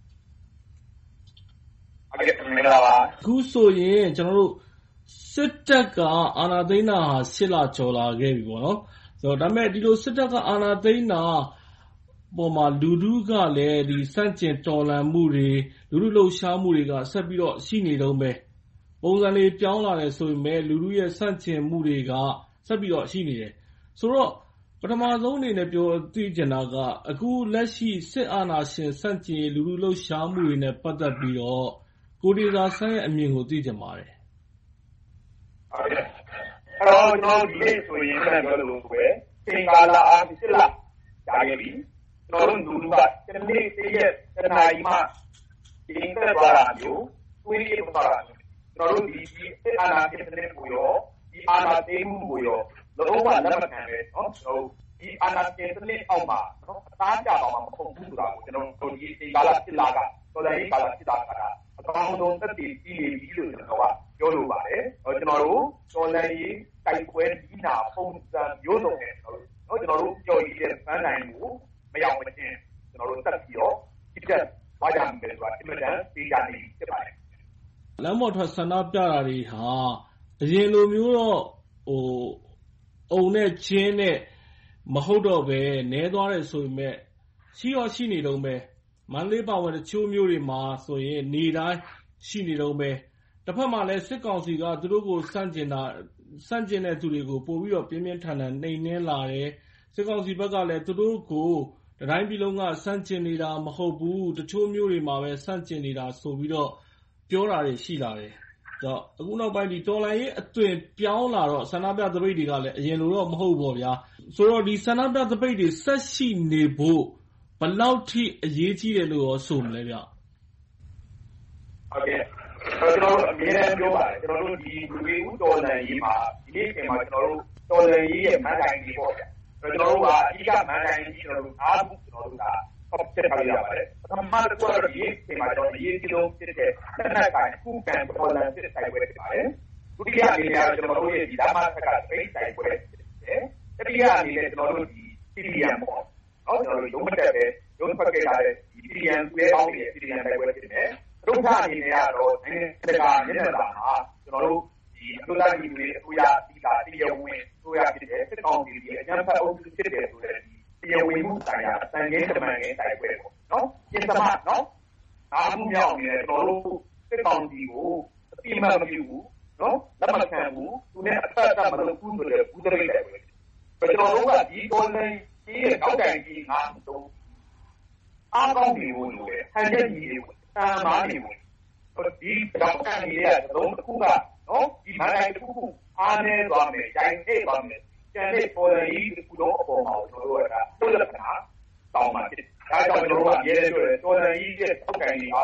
ဟုတ်ကဲ့မင်္ဂလာပါ။အခုဆိုရင်ကျွန်တော်တို့စစ်တပ်ကအာဏာသိမ်းတာဟာရှစ်လကျော်လာခဲ့ပြီပေါ့နော်။ဆိုတော့ဒါပေမဲ့ဒီလိုစစ်တပ်ကအာဏာသိမ်းတာပေါ်မှာလူထုကလည်းဒီစန့်ကျင်တော်လှန်မှုတွေလူထုလှုပ်ရှားမှုတွေကဆက်ပြီးတော့ရှိနေတော့ပဲပုံစံလေးပြောင်းလာတယ်ဆိုရင်လည်းလူထုရဲ့စန့်ကျင်မှုတွေကဆက်ပြီးတော့ရှိနေတယ်။ဆိုတော့ပထမဆုံးအနေနဲ့ပြောသိချင်တာကအခုလက်ရှိစစ်အာဏာရှင်စန့်ကျင်လူထုလှုပ်ရှားမှုတွေနဲ့ပတ်သက်ပြီးတော့ကိုတေဇာဆန်းရဲ့အမြင်ကိုသိချင်ပါတယ်။ဟုတ်ကဲ့အဲ့တော့ကျွန်တော်ဒီနေ့ဆိုရင်လည်းပြောလို့ပဲသင်္ကာလာအားစစ်လာကြာခဲ့ပြီကျွန်တော်တို့လူလူကတနေ့တည်းရဲ့တနာရီမှဒီင်သက်သွားတာမျိုးတွေးရသွားတာမျိုးကျွန်တော်တို့ဒီစစ်အာဏာရှင်တဲ့ကိုရောဒီအာဏာသိမ်းမှုကိုရောလုံးဝလက်မခံပဲเนาะကျွန်တော်ဒီအာဏာရှင်တဲ့အောက်မှာเนาะအသားကြပါမှာမဟုတ်ဘူးဆိုတာကိုကျွန်တော်တို့ဒီသင်္ကာလာစစ်လာကတော်တယ်ကာလာစစ်တာကအကောင်းဆုံးသက်တည်ကြည့်နေပြီလို့ကျွန်တော်ကပြောလိုပါတယ်။ကျွန်တော်တို့တော်လှန်ရေးတိုက်ပွဲကြီးနာပုံစံမျိုးစုံနဲ့ကျွန်တော်တို့ကျွန်တော်တို့ကြော်ရည်တဲ့ဗန်းနိုင်ကိုမရောက်မချင်းကျွန်တော်တို့တက်ပြီးတော့ဒီကဘာကြောင့်လဲဆိုတာအမှန်တန်သိကြနေဖြစ်ပါတယ်။လမ်းပေါ်ထွက်ဆန္ဒပြတာတွေဟာအရင်လိုမျိုးတော့ဟိုအုံနဲ့ချင်းနဲ့မဟုတ်တော့ပဲနဲသွားတယ်ဆိုပေမဲ့ရှိတော့ရှိနေတော့ပဲမန္တလေးပါဝင်တချို့မျိုးတွေမှာဆိုရင်နေတိုင်းရှိနေတော့ပဲတစ်ဖက်မှာလည်းစစ်ကောင်စီကသူတို့ကိုစန့်ကျင်တာစန့်ကျင်တဲ့သူတွေကိုပို့ပြီးတော့ပြင်းပြင်းထန်ထန်နှိမ်နင်းလာတယ်စစ်ကောင်စီဘက်ကလည်းသူတို့ကိုတတိုင်းပြည်လုံးကစန့်ကျင်နေတာမဟုတ်ဘူးတချို့မျိုးတွေမှာပဲစန့်ကျင်နေတာဆိုပြီးတော့ပြောတာတွေရှိလာတယ်ဆိုတော့အခုနောက်ပိုင်းဒီတော်လိုင်းရေးအသွင်ပြောင်းလာတော့ဆန္ဒပြသပိတ်တွေကလည်းအရင်လိုတော့မဟုတ်ဘူးဗျာဆိုတော့ဒီဆန္ဒပြသပိတ်တွေဆက်ရှိနေဖို့ဘယ်လောက်ထိအရေးကြီးတယ်လို့ရောဆိုမလဲဗျဟုတ်ကဲ့ကျွန်တော်တို့အမြဲတမ်းပြောပါတယ်ကျွန်တော်တို့ဒီလူတွေဥတော်လှန်ရေးမှာဒီနေ့ချိန်မှာကျွန်တော်တို့တော်လှန်ရေးရဲ့မန်တိုင်းကြီးပေါ့ဗျာကျွန်တော်တို့ကအဓိကမန်တိုင်းကြီးကျွန်တော်တို့အားဘူးကျွန်တော်တို့ကဆော့ချက်ထားရပါတယ်ပထမတစ်ခုကတော့ဒီချိန်မှာကျွန်တော်အရေးကြီးဆုံးဖြစ်တဲ့ဆက်နက်ကခုခံတော်လှန်စစ်တိုက်ပွဲဖြစ်ပါတယ်ဒုတိယအနေနဲ့ကျွန်တော်တို့ရဲ့ဒီဓမ္မစကားပိတ်တိုက်ပွဲဖြစ်တယ်တတိယအနေနဲ့ကျွန်တော်တို့ဒီစီရီယန်ပေါ့နော်ကျွန်တော်တို့ရုံးမတက်ပဲရုံးထွက်ခဲ့တာတဲ့ဒီစီရီယန်ဆွဲပေါင်းနေတဲ့စီရီယန်တိုက်ပွဲဖြစ်တယ်ဒုက္ခအနေနဲ့ကတော့နိုင်ငံတကာမျက်နှာစာမှာကျွန်တော်တို့ဒီအစိုးရကြီးတွေအစိုးရဒီကတရားဝင်အစိုးရဖြစ်တဲ့စစ်ကောင်စီတွေအကြမ်းဖက်အုပ်စုဖြစ်တယ်ဆိုတဲ့ဒီတရားဝင်မှုဆိုင်ရာတန်ခင်းတမန်ခင်းတိုက်ပွဲပေါ့နော်ကျင်းသမနော်အားမှုမြောက်နေတယ်ကျွန်တော်တို့စစ်ကောင်စီကိုအတိမတ်မပြုဘူးနော်လက်မခံဘူးသူနဲ့အသက်အသက်မလုပ်ဘူးဆိုတဲ့ဘူးတရိတ်တိုက်ပွဲကျွန်တော်တို့ကဒီတော်လိုင်းကြီးရဲ့အောက်တိုင်ကြီးငါတို့အားကောင်းနေဖို့လိုတယ်ဟန်ချက်ကြီးတွေတာမားနေဝင်ဒီတော့ကန်ကြီးရဲ့သုံးတစ်ခုကနော်ဒီမန်တိုင်းတစ်ခုခုအားနေသွားမယ်ဂျိုင်းနေသွားမယ်ကျန်တဲ့ပေါ်ရင်ဒီခုတော့အပေါ်မှာကျွန်တော်တို့ကတို့လက္ခဏာတောင်းပါဖြစ်ဒါကြောင့်ကျွန်တော်တို့ကရဲရဲတွေ့တော်ရင်ကြီးရဲ့ထောက်ကန်ကြီးအားလုံး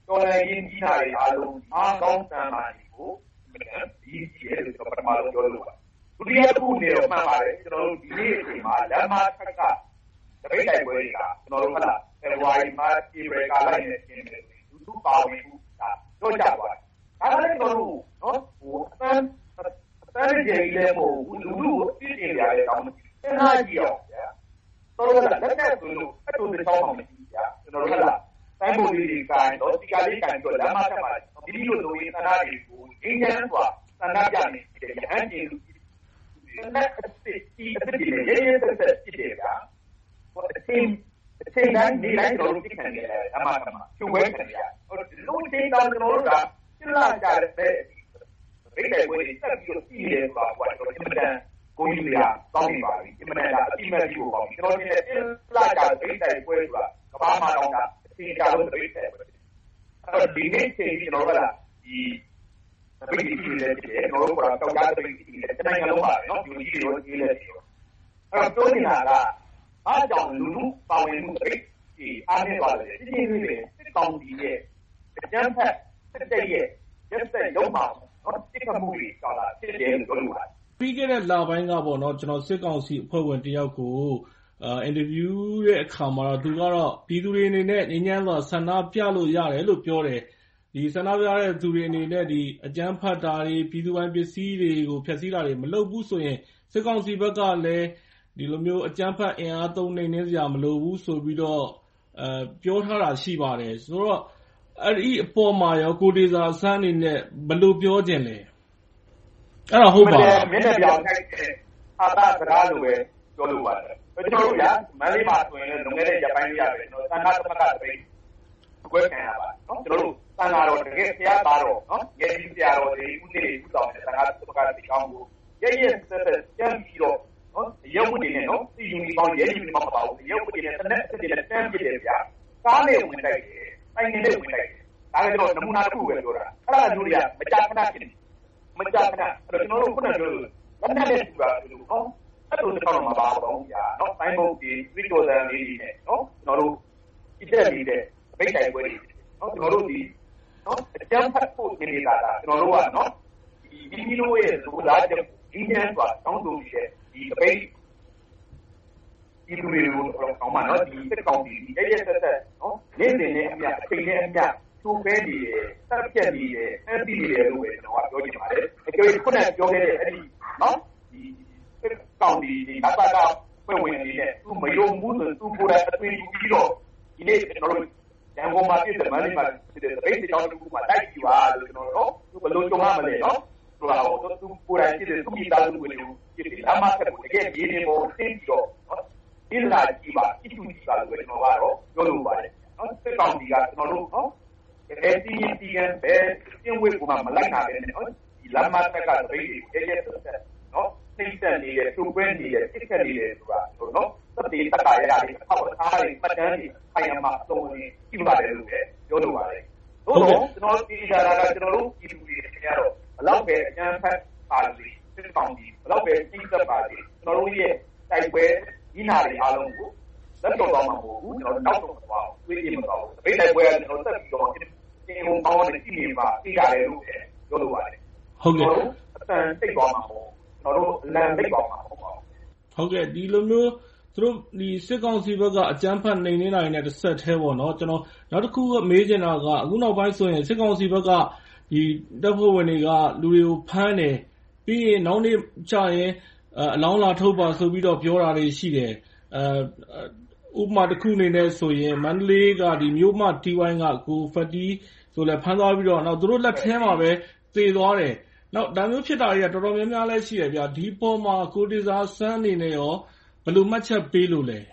တော်လည်းရင်းကြီးတာတွေအားလုံးအားကောင်းတမ်းမာတွေကိုဒီကြီးရဲ့ဆိုပထမဆုံးပြောလို့ပါဒုတိယတစ်ခုနေတော့မှန်ပါတယ်ကျွန်တော်တို့ဒီနေ့အချိန်မှာလမ်းမထက်ကတပိတ်တိုက်ပွဲတွေကကျွန်တော်တို့ဟုတ်လားဖေဖော်ဝါရီမှာပြည်ပကာလိုက်နေခြင်းတွေလူထုပါဝင်မှုဒါတော့ကြပါဒါလည်းကျွန်တော်တို့နော်ဟိုအတန်းအတန်းကြီးလည်းမဟုတ်ဘူးလူထုကိုသိနေရတဲ့ကောင်းစဉ်းစားကြည့်အောင်ဗျာတော်တော်လက်နဲ့ဆိုလို့အဲ့လိုတစ်ချောင်းမှမရှိဘူးဗျာကျွန်တော်တို့ဟုတ်လားတိုင်းပုံလေးကြီးကိုင်းတော့ဒီကလေးကိုင်းတော့လမ်းမထက်မှာဒီလိုလိုရင်းသနာတွေကိုအင်းကျန်းစွာသနာပြနေတယ်ဟန်ကျင်လူနဲ့အစ်တီအစ်တီရဲ့ရေးသက်သက်ဖြစ်တယ်ဗျာဟိုအချင်းအချင်းတိုင်းဒီတိုင်းတို့သိခံနေတယ်အမှန်တမ်းကျုပ်ဝဲခံရဟိုလူချင်းတောင်ကျွန်တော်တို့ကပြလာကြတဲ့ဒိတ်တဲ့ဝဲတွေတက်ပြီးတော့ပြည်တယ်ဆိုတာကွာကျွန်တော်အင်မတန်ကိုကြီးတွေကတောင်းနေပါပြီအင်မတန်ကအတိမတ်ကြီးကိုပေါ့ကျွန်တော်ဒီပြလာကြတဲ့ဒိတ်တဲ့ဝဲဆိုတာကဘာမှတော့တာအချင်းကြလို့ဒိတ်တဲ့ဝဲအဲ့တော့ဒီနေ့ချိန်ကျွန်တော်ကလာဒီဒိတ်ကြီးတွေလည်းကျွန်တော်တို့ကတော့တောက်ကြတဲ့ဒိတ်ကြီးတွေတနိုင်ငံလုံးပါနော်ဒီကြီးတွေရောကြီးလည်းရှိတော့အဲ့တော့ပြောနေတာကအားကြောင့်လူလူပါဝင်မှုဒိတ်ကြီးအားနေသွားတယ်ဒီကြီးတွေစစ်ကောင်းကြီးရဲ့အကျန်းဖက်စစ်တဲ့ရဲ့ရက်စက်ရုံးမှာနော်တစ်ခါမှုတွေကြောက်လာဖြစ်တယ်လို့ပြောလို့ပါတယ်ပြီးခဲ့တဲ့လပိုင်းကပေါ့နော်ကျွန်တော်စစ်ကောင်စီအဖွဲ့ဝင်တယောက်ကိုအာအင်တာဗျူးရဲ့အခါမှာတော့သူကတော့ပြည်သူတွေအနေနဲ့ငြိမ်းချမ်းစွာဆန္ဒပြလို့ရတယ်လို့ပြောတယ်ဒီဆန္ဒပြတဲ့သူတွေအနေနဲ့ဒီအကြမ်းဖက်တာတွေပြည်သူပိုင်ပစ္စည်းတွေကိုဖျက်ဆီးတာတွေမလုပ်ဘူးဆိုရင်စစ်ကောင်စီဘက်ကလည်းဒီလိုမျိုးအကြမ်းဖက်အင်အားသုံးနှိမ်နင်းစရာမလိုဘူးဆိုပြီးတော့အဲပြောထားတာရှိပါတယ်ဆိုတော့အဲ့ဒီအပေါ်မှာရောကိုဒေစာဆန်းအနေနဲ့ဘယ်လိုပြောခြင်းလဲအဲ့ဒါဟုတ်ပါဘူးမင်းနဲ့ပြောင်းခိုင်းတဲ့အာသာစကားလိုပဲပြောလို့ပါတယ်ကျွန်တော်တို့ကမန္တလေးမှာဆိုရင်လည်းလုံခဲ့တဲ့ရပ်ပိုင်းလေးရတယ်ကျွန်တော်သံဃာသမဂ္ဂတပိတ်ကွဲခံရပါနော်ကျွန်တော်တို့သံဃာတော်တကယ်ဆရာသားတော်နော်ရဲကြီးဆရာတော်တွေဦးလေးဦးဆောင်တဲ့သံဃာသမဂ္ဂတိကောင်းကိုရဲရဲဆက်ဆက်ကျမ်းပြီးတော့နော်ရုပ်ဝတ္တနဲ့နော်စီယူနီပေါင်းရဲယူနီပေါင်းမပါဘူးရုပ်ဝတ္တနဲ့တနက်စစ်တဲ့တန်းပြတယ်ဗျာကားနဲ့ဝင်တိုက်တယ်တိုင်းနေနဲ့ဝင်တိုက်တယ်ဒါလည်းကျွန်တော်နမူနာတစ်ခုပဲပြောတာအဲ့ဒါမျိုးတွေကမကြာခဏဖြစ်နေမကြာခဏအဲ့တော့ကျွန်တော်တို့ခုနကပြောလက်နဲ့တူတာလို့နော်အဲ့လိုတော့မပါဘူးဗျာနော်တိုင်းဘုတ်ဒီဝိတ္တောဇန်လေးတွေနဲ့နော်ကျွန်တော်တို့ဒီတက်နေတဲ့ဗိတ်တိုင်ပွဲတွေနော်ကျွန်တော်တို့ဒီနော်အကျန်းဖတ်ဖို့နေတာကကျွန်တော်တို့ကနော်ဒီဒီမီလိုရဲ့လူသားချက်ဒီကျန်းစွာတောင်းဆိုနေတဲ့ဒီဗိတ်ဒီလူတွေကိုကောင်းမှနော်ဒီစစ်ကောင်စီရဲ့ရဲ့ဆက်ဆက်နော်နေ့စဉ်နဲ့အမြအချိန်နဲ့အမြသူ့ပဲနေတယ်တက်ပြက်နေတယ်အသိနေတယ်လို့ပဲကျွန်တော်ကပြောချင်ပါတယ်အကျိုးခုနကပြောခဲ့တဲ့အဲ့ဒီနော်ဒီစစ်ကောင်စီဒီဘာသာကဖွဲ့ဝင်နေတဲ့သူမယုံဘူးဆိုသူကိုယ်တိုင်အသွင်ယူပြီးတော့ဒီနေ့ကျွန်တော်တို့ရန်ကုန်မှာပြည်တယ်မန္တလေးမှာပြည်တယ်ဗိတ်တောင်တစ်ခုမှာတိုက်ကြည့်ပါလို့ကျွန်တော်တို့သူဘယ်လိုကြုံရမလဲနော်ဆိုတာကိုသူကိုယ်တိုင်ပြည်တယ်သူမိသားစုတွေကိုပြည်တယ်အမှတ်ကိုတကယ်ရင်းနေဖို့သိပြီးတော့နော်ဒီလာကြည့်ပါကြည့်ကြည့်ပါလို့ကျွန်တော်ကတော့ပြောလို့ပါတယ်နော်စစ်ကောင်စီကကျွန်တော်တို့နော်အဲဒီဒီကပဲပြင်ဝေးကမလိုက်နိုင်တယ်နော်ဒီလမ်းမတက်ကဗိတ်တွေရဲရဲဆက်ဆက်နော်သိတဲ့နေတဲ့သူ့ပဲနေတဲ့တစ်ခက်နေတဲ့ဆိုတာနော်သတိတက္ကရာတွေအောက်အားတွေပတ်တန်းတွေခိုင်ရမှာအဆုံးနေကြည့်ပါတယ်လို့ပြောလို့ပါတယ်တို့တော့ကျွန်တော်ဒီကြတာကကျွန်တော်တို့ဒီလူတွေခင်ဗျားတော့ဘလောက်ပဲအကျန်းဖက်ပါလိစစ်ကောင်စီဘလောက်ပဲသိသက်ပါလိကျွန်တော်တို့ရဲ့တိုက်ပွဲဒီနာတွေအားလုံးကိုလက်တော်တော့မှာမဟုတ်ဘူးကျွန်တော်တောက်တော့မပေါ့တွေးကြည့်မပေါ့ဗိတ်တိုက်ပွဲကကျွန်တော်တက်ပြီးတော့ဒီဟိုပေါင်းနေကြည့်နေပါသိကြတယ်လို့ပြောလို့ပါတယ်ဟုတ်ကဲ့အတန်သိသွားမှာပေါ့ကျွန်တော်တို့လမ်းသိသွားမှာပေါ့ဟုတ်ကဲ့ဒီလိုမျိုးသူတို့ဒီစစ်ကောင်စီဘက်ကအကြမ်းဖက်နှိမ်နင်းနိုင်တဲ့တစ်ဆက်သေးပေါ့နော်ကျွန်တော်နောက်တစ်ခုကမေးချင်တာကအခုနောက်ပိုင်းဆိုရင်စစ်ကောင်စီဘက်ကဒီတပ်ဖွဲ့ဝင်တွေကလူတွေကိုဖမ်းတယ်ပြီးရင်နောက်နေ့ကျရင်အလောင်းလာထုတ်ပါဆိုပြီးတော့ပြောတာတွေရှိတယ်အဲဥပမာတစ်ခုအနေနဲ့ဆိုရင်မန္တလေးကဒီမြို့မတီဝိုင်းကကိုဖတ်တီဆိုလဲဖမ်းသွားပြီးတော့နောက်သူတို့လက်ထဲမှာပဲသေသွားတယ်နောက်ဒါမျိုးဖြစ်တာတွေကတော်တော်များများလဲရှိတယ်ဗျာဒီပေါ်မှာကိုဒေစာဆန်းအနေနဲ့ရောဘယ်လိုမှတ်ချက်ပေးလို့လဲ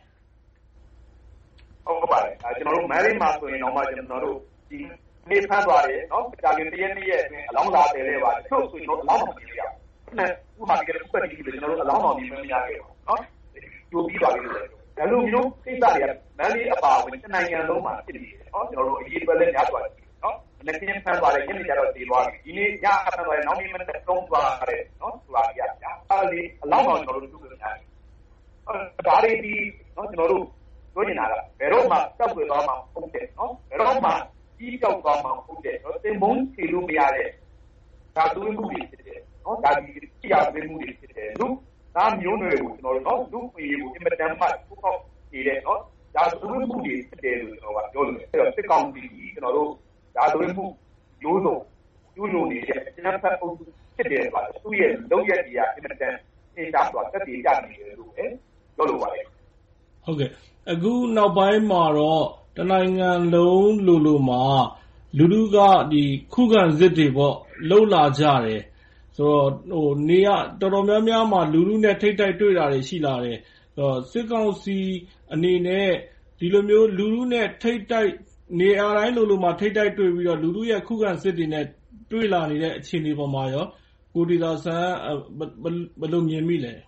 ဟုတ်ပါတယ်အဲကျွန်တော်တို့မန်လေးမှာဆိုရင်တော့မှကျွန်တော်တို့ဒီနေဖမ်းသွားတယ်နော်ကြာရင်တရက်နေ့ရဲ့အတွင်းအလောင်းလာတယ်လေပါသူ့ဆိုရင်တော့အလောင်းမမြင်ရဘူးနဲ့ဥပမာဒီကပတ်တီတွေကျွန်တော်တို့အလောင်းတော်မြင်မရခဲ့ဘူးနော်ကြိုပြီးပါပြီလို့ဒါလိုမျိုးကိစ္စတွေကမန်လေးအပါဝင်တစ်နိုင်ငံလုံးမှာဖြစ်နေတယ်နော်ကျွန်တော်တို့အရေးပဲလဲများသွားတယ်နော်လက်ကျင်းဖမ်းသွားတယ်ညနေကျတော့တည်သွားပြီဒီနေ့ညဖမ်းသွားတယ်နောက်နေ့မနေ့သုံးသွားတယ်နော်ဆိုတာကြီးอ่ะအဲဒီအလောင်းတော်ကျွန်တော်တို့တွေ့ရတယ်ဒါရီဒီနော်ကျွန်တော်တို့ပြောနေတာကဘယ်တော့မှတောက်ွယ်သွားမှာဟုတ်တယ်နော်ဘယ်တော့မှကြီးကြောက်သွားမှဟုတ်တယ်နော်တင်မုန်းချေလို့မရတဲ့ဒါသွေးမှုတွေဖြစ်တယ်နော်ဒါဒီကြည်ရသွေးမှုတွေဖြစ်တယ်လူသားမျိုးနွယ်ကိုကျွန်တော်တို့နော်လူပေကိုအင်မတန်မှပုတ်ပေါက်နေတယ်နော်ဒါသွေးမှုတွေဖြစ်တယ်လို့ကျွန်တော်ကပြောလို့အဲ့တော့စစ်ကောင်စီကျွန်တော်တို့ဒါသွေးမှုရိုးစုံကျူးလွန်နေတဲ့အကျဉ်းဖက်အုပ်စုဖြစ်တယ်ပါသူ့ရဲ့လုံးရက်ကြီးကအင်မတန်အင်းတာတော့တက်တည်ကြနေတယ်လို့ပြောလို့ပါတယ်ဟုတ်ကဲ့အခုနောက်ပိုင်းမှာတော့တနိုင်ငံလုံးလူလူမှာလူလူကဒီခုခံစစ်တွေပေါ့လှုပ်လာကြတယ်ဆိုတော့ဟိုနေရတော်တော်များများမှာလူလူနဲ့ထိတ်တိုက်တွေ့တာတွေရှိလာတယ်ဆိုတော့စစ်ကောင်စီအနေနဲ့ဒီလိုမျိုးလူလူနဲ့ထိတ်တိုက်နေရာတိုင်းလူလူမှာထိတ်တိုက်တွေ့ပြီးတော့လူလူရဲ့ခုခံစစ်တွေနဲ့တွေ့လာနေတဲ့အခြေအနေပေါ်မှာရောကိုဒီသာဆန်းဘယ်လိုမြင်မိလဲ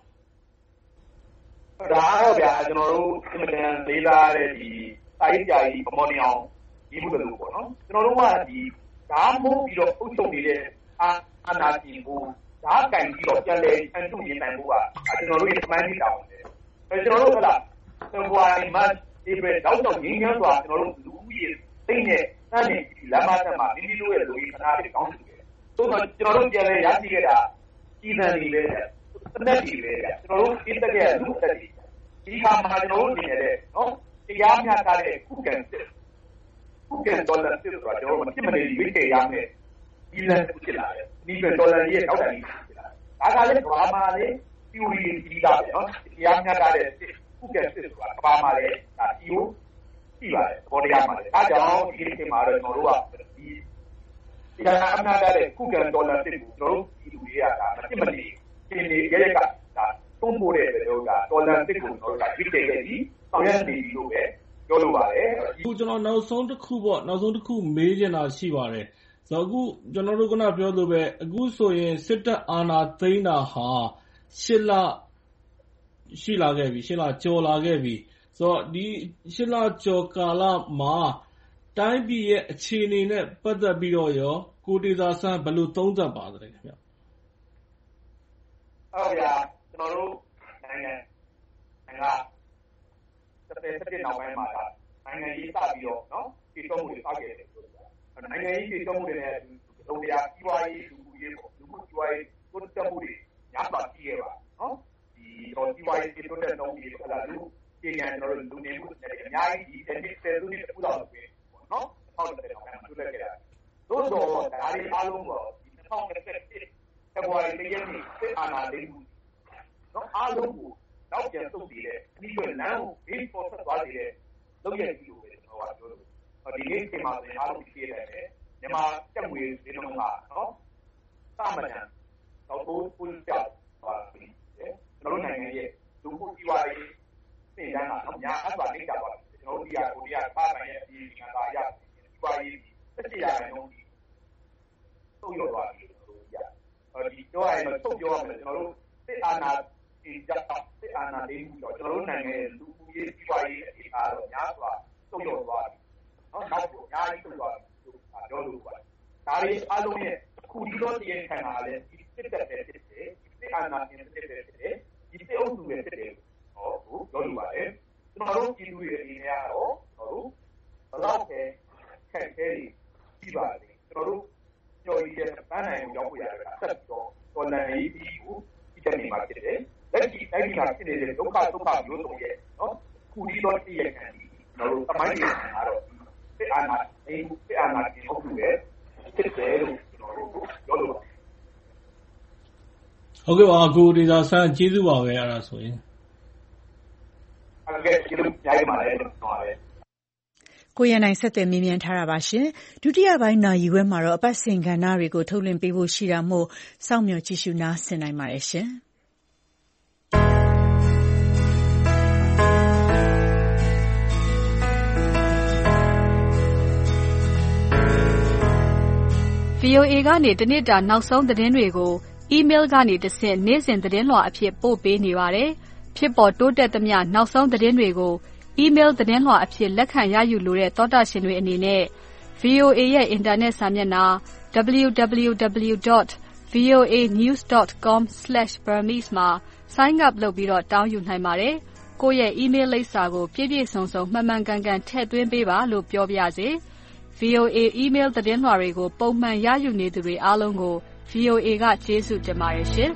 ဒါတော့ဗျာကျွန်တော်တို့အင်မတန်လေးစားတဲ့ဒီစာရေးကြာကြီးဗမော်နီအောင်ဒီမှုတွေပေါ့နော်ကျွန်တော်တို့ကဒီဓာတ်မိုးပြီးတော့အုပ်ချုပ်နေတဲ့အာအာနာတီကိုဓာတ်ကင်ပြီးတော့ပြန်လဲအန်တုရင်နိုင်ဖို့ကကျွန်တော်တို့ရဲ့မှန်းသိတာပါပဲအဲကျွန်တော်တို့ကလားဖေဖော်ဝါရီမှာဒီပဲတော့တော့ငင်းငန်းစွာကျွန်တော်တို့လူဦးရေသိတဲ့စတဲ့ဒီလမ်းမဆက်မှာမိမိတို့ရဲ့လူကြီးခဏလေးကောင်းစုတယ်သို့တော့ကျွန်တော်တို့ပြန်လဲရရှိခဲ့တာကြီးစံနေလေတနက်ကြီးလေကျွန်တော်တို့ဒီတက်ကဲလူတက်ကြီးဒီခါမှာကျွန်တော်တို့နေရတယ်နော်တရားမျှတတဲ့ခုခံစစ်ခုခံဒေါ်လာစစ်ဆိုတာကျွန်တော်တို့မဖြစ်မနေဝိတေရမယ်ဒီလန်ဖြစ်လာတယ်ဒီပဲဒေါ်လာရဲ့တောက်တိုင်ဖြစ်လာတယ်ဒါကလည်းဘာမှလည်းပြူရီကြီးတာပဲနော်တရားမျှတတဲ့ခုခံစစ်ဆိုတာဘာမှလည်းဒါဒီကိုကြည့်ပါတယ်ဘောတရားမှလည်းအဲကြောင့်ဒီခေတ်မှာတော့ကျွန်တော်တို့ကဒီတရားမျှတတဲ့ခုခံဒေါ်လာစစ်ကိုကျွန်တော်တို့ဒီလူတွေကဒါမဖြစ်မနေရှင်းနေကြတဲ့ကဒါသုံးဖို့တဲ့တို့ကဒေါ်လာစစ်ကိုတို့ကကြည့်တယ်ကြီးဆောင်ရွက်နေပြီလို့ပဲပြောလိုပါတယ်အခုကျွန်တော်နောက်ဆုံးတစ်ခုပေါ့နောက်ဆုံးတစ်ခုမေးချင်တာရှိပါတယ်ဆိုတော့အခုကျွန်တော်တို့ကပြောလို့ပဲအခုဆိုရင်စစ်တပ်အာဏာသိမ်းတာဟာရှစ်လရှိလာခဲ့ပြီရှစ်လကျော်လာခဲ့ပြီဆိုတော့ဒီရှစ်လကျော်ကာလမှာတိုင်းပြည်ရဲ့အခြေအနေနဲ့ပတ်သက်ပြီးတော့ရောကိုတေဇာဆန်းဘယ်လိုသုံးသပ်ပါသလဲခင်ဗျဟုတ်ဗျာကျွန်တော်တို့နိုင်ငံနိုင်ငံတစ်သက်တစ်နောက်ပိုင်းမှာနိုင်ငံရေးစပြီးတော့နော်ပြည်တော်မှုတွေစခဲ့တယ်ဆိုတော့နိုင်ငံရေးပြည်တော်မှုတွေနဲ့လုံတရားကြီးပွားရေးလူမှုရေးပေါ့လူမှုကြီးပွားရေးတိုးတက်မှုတွေညပါပြီးခဲ့ပါနော်ဒီတော့ကြီးပွားရေးတိုးတက်တော့ဒီဟလာလူပြည်ညာကျွန်တော်တို့လူနေမှုတွေအများကြီးဒီတစ်သက်လူတွေပူတော့ပဲပေါ့နော်ဟုတ်တယ်တော့တိုးတက်ခဲ့တာသို့တော့ဒါတွေအားလုံးပေါ့ဒီ၂၀၂၁ဖေဖော်ဝါရီလရက်နေ့စစ်အာဏာသိမ်းမှုနော်အားလုံးကိုနောက်ပြန်ဆုတ်တည်တဲ့ဒီလိုလမ်းကိုဘေးပေါ်ဆက်သွားနေတဲ့လုပ်ရည်ကြီးလို့ပဲကျွန်တော်ကပြောလို့ဒီနေ့ချိန်မှာအားလုံးသိရတယ်မြန်မာတက်ငွေဒီလိုမှာနော်တာမန်တော့ကိုပူကြောက်ပါပြီကျွန်တော်နိုင်ငံရဲ့လူမှုကြီးပွားရေးစိတ်ဓာတ်ကတော့များအစွာနေကြပါကျွန်တော်တို့ဒီကကိုရီးယားပါပိုင်ရဲ့ဒီကတာရကြီးပွားရေးတစ်ချီရာနှုန်းကြီးထုတ်ရသွားပြီလို့ပြောရဒီတော့အဲ့တော့ထုတ်ပြောရမယ်ကျွန်တော်တို့စစ်အာဏာဒီကြောင့်စစ်အာဏာသိမ်းမှုတော့ကျွန်တော်တို့နိုင်ငံရဲ့လူမှုရေးကြီးပွားရေးအခြေအားတော့များစွာထုတ်ရသွားပြီနော်နောက်တော့အများကြီးထုတ်သွားပြီလို့ပြောလို့ပါတယ်ဒါတွေအားလုံးရဲ့အခုဒီတော့တည်ခံတာလည်းဒီစစ်တပ်ပဲဖြစ်တယ်စစ်အာဏာရှင်စစ်တပ်ပဲဖြစ်တယ်ဒီစစ်အုပ်စုပဲဖြစ်တယ်ဟောဟုတ်ပြောလို့ပါတယ်ကျွန်တော်တို့ပြည်သူတွေအနေနဲ့ကတော့ဟုတ်ဘယ်တော့ပဲခက်ခဲပြီးပါလေကျွန်တော်တို့ကြော်ရည်တဲ့ပန်းနိုင်ကိုရောက်ရတာဆက်တော့တော်လန်ရေးပြီးကိုဒီချက်နေမှာဖြစ်တယ်လက်ရှိတိုင်းပြည်မှာဖြစ်နေတဲ့ဒုက္ခဒုက္ခမျိုးစုံရဲ့နော်ခုဒီတော့တည်ရခံပြီးကျွန်တော်တို့တမိုင်းတွေကတော့စစ်အာဏာအေးစစ်အာဏာရှင်ဟုတ်ပြီပဲဖြစ်တယ်လို့ကျွန်တော်တို့ပြောလို့ဟုတ်ကဲ့ပါကိုဒေဇာဆန်းကျေးဇူးပါပဲအဲ့ဒါဆိုရင်ဟုတ်ကဲ့ကျေးဇူးကြားပါလေတော့ပါပဲကိုရနိုင်ဆက်သွယ်မြင်းမြန်းထားတာပါရှင်ဒုတိယပိုင်းနာရီဝဲမှာတော့အပတ်စဉ်ကဏ္ဍတွေကိုထုတ်လွှင့်ပေးဖို့ရှိတာမို့စောင့်မျှော်ကြည့်ရှုနားဆင်နိုင်ပါတယ်ရှင်ဗွီအိုအေ ကနေတနေ့တာနောက်ဆုံးသတင်းတွေကိုအီးမေးလ်ကနေတဆင့်နေ့စဉ်သတင်းလွှာအဖြစ်ပို့ပေးနေပါတယ်။ဖြစ်ပေါ်တိုးတက်သမျှနောက်ဆုံးသတင်းတွေကိုအီးမေးလ်သတင်းလွှာအဖြစ်လက်ခံရယူလိုတဲ့သောတာရှင်တွေအနေနဲ့ ဗွီအိုအေ ရဲ့အင်တာနက်စာမျက်နှာ double u double u double u dot voa news dot com slash burmese မှာ sign up လုပ်ပြီးတော့တောင်းယူနိုင်ပါတယ်။ကိုယ့်ရဲ့အီးမေးလ်လိပ်စာကိုပြည့်ပြည့်စုံစုံမှန်မှန်ကန်ကန်ထည့်သွင်းပေးပါလို့ပြောပြပါရစေ။ဗွီအိုအေ email သတင်းလွှာတွေကိုပုံမှန်ရယူနေသူတွေအားလုံးကို ဗွီအိုအေ ကကျေးဇူးတင်ပါတယ်ရှင်။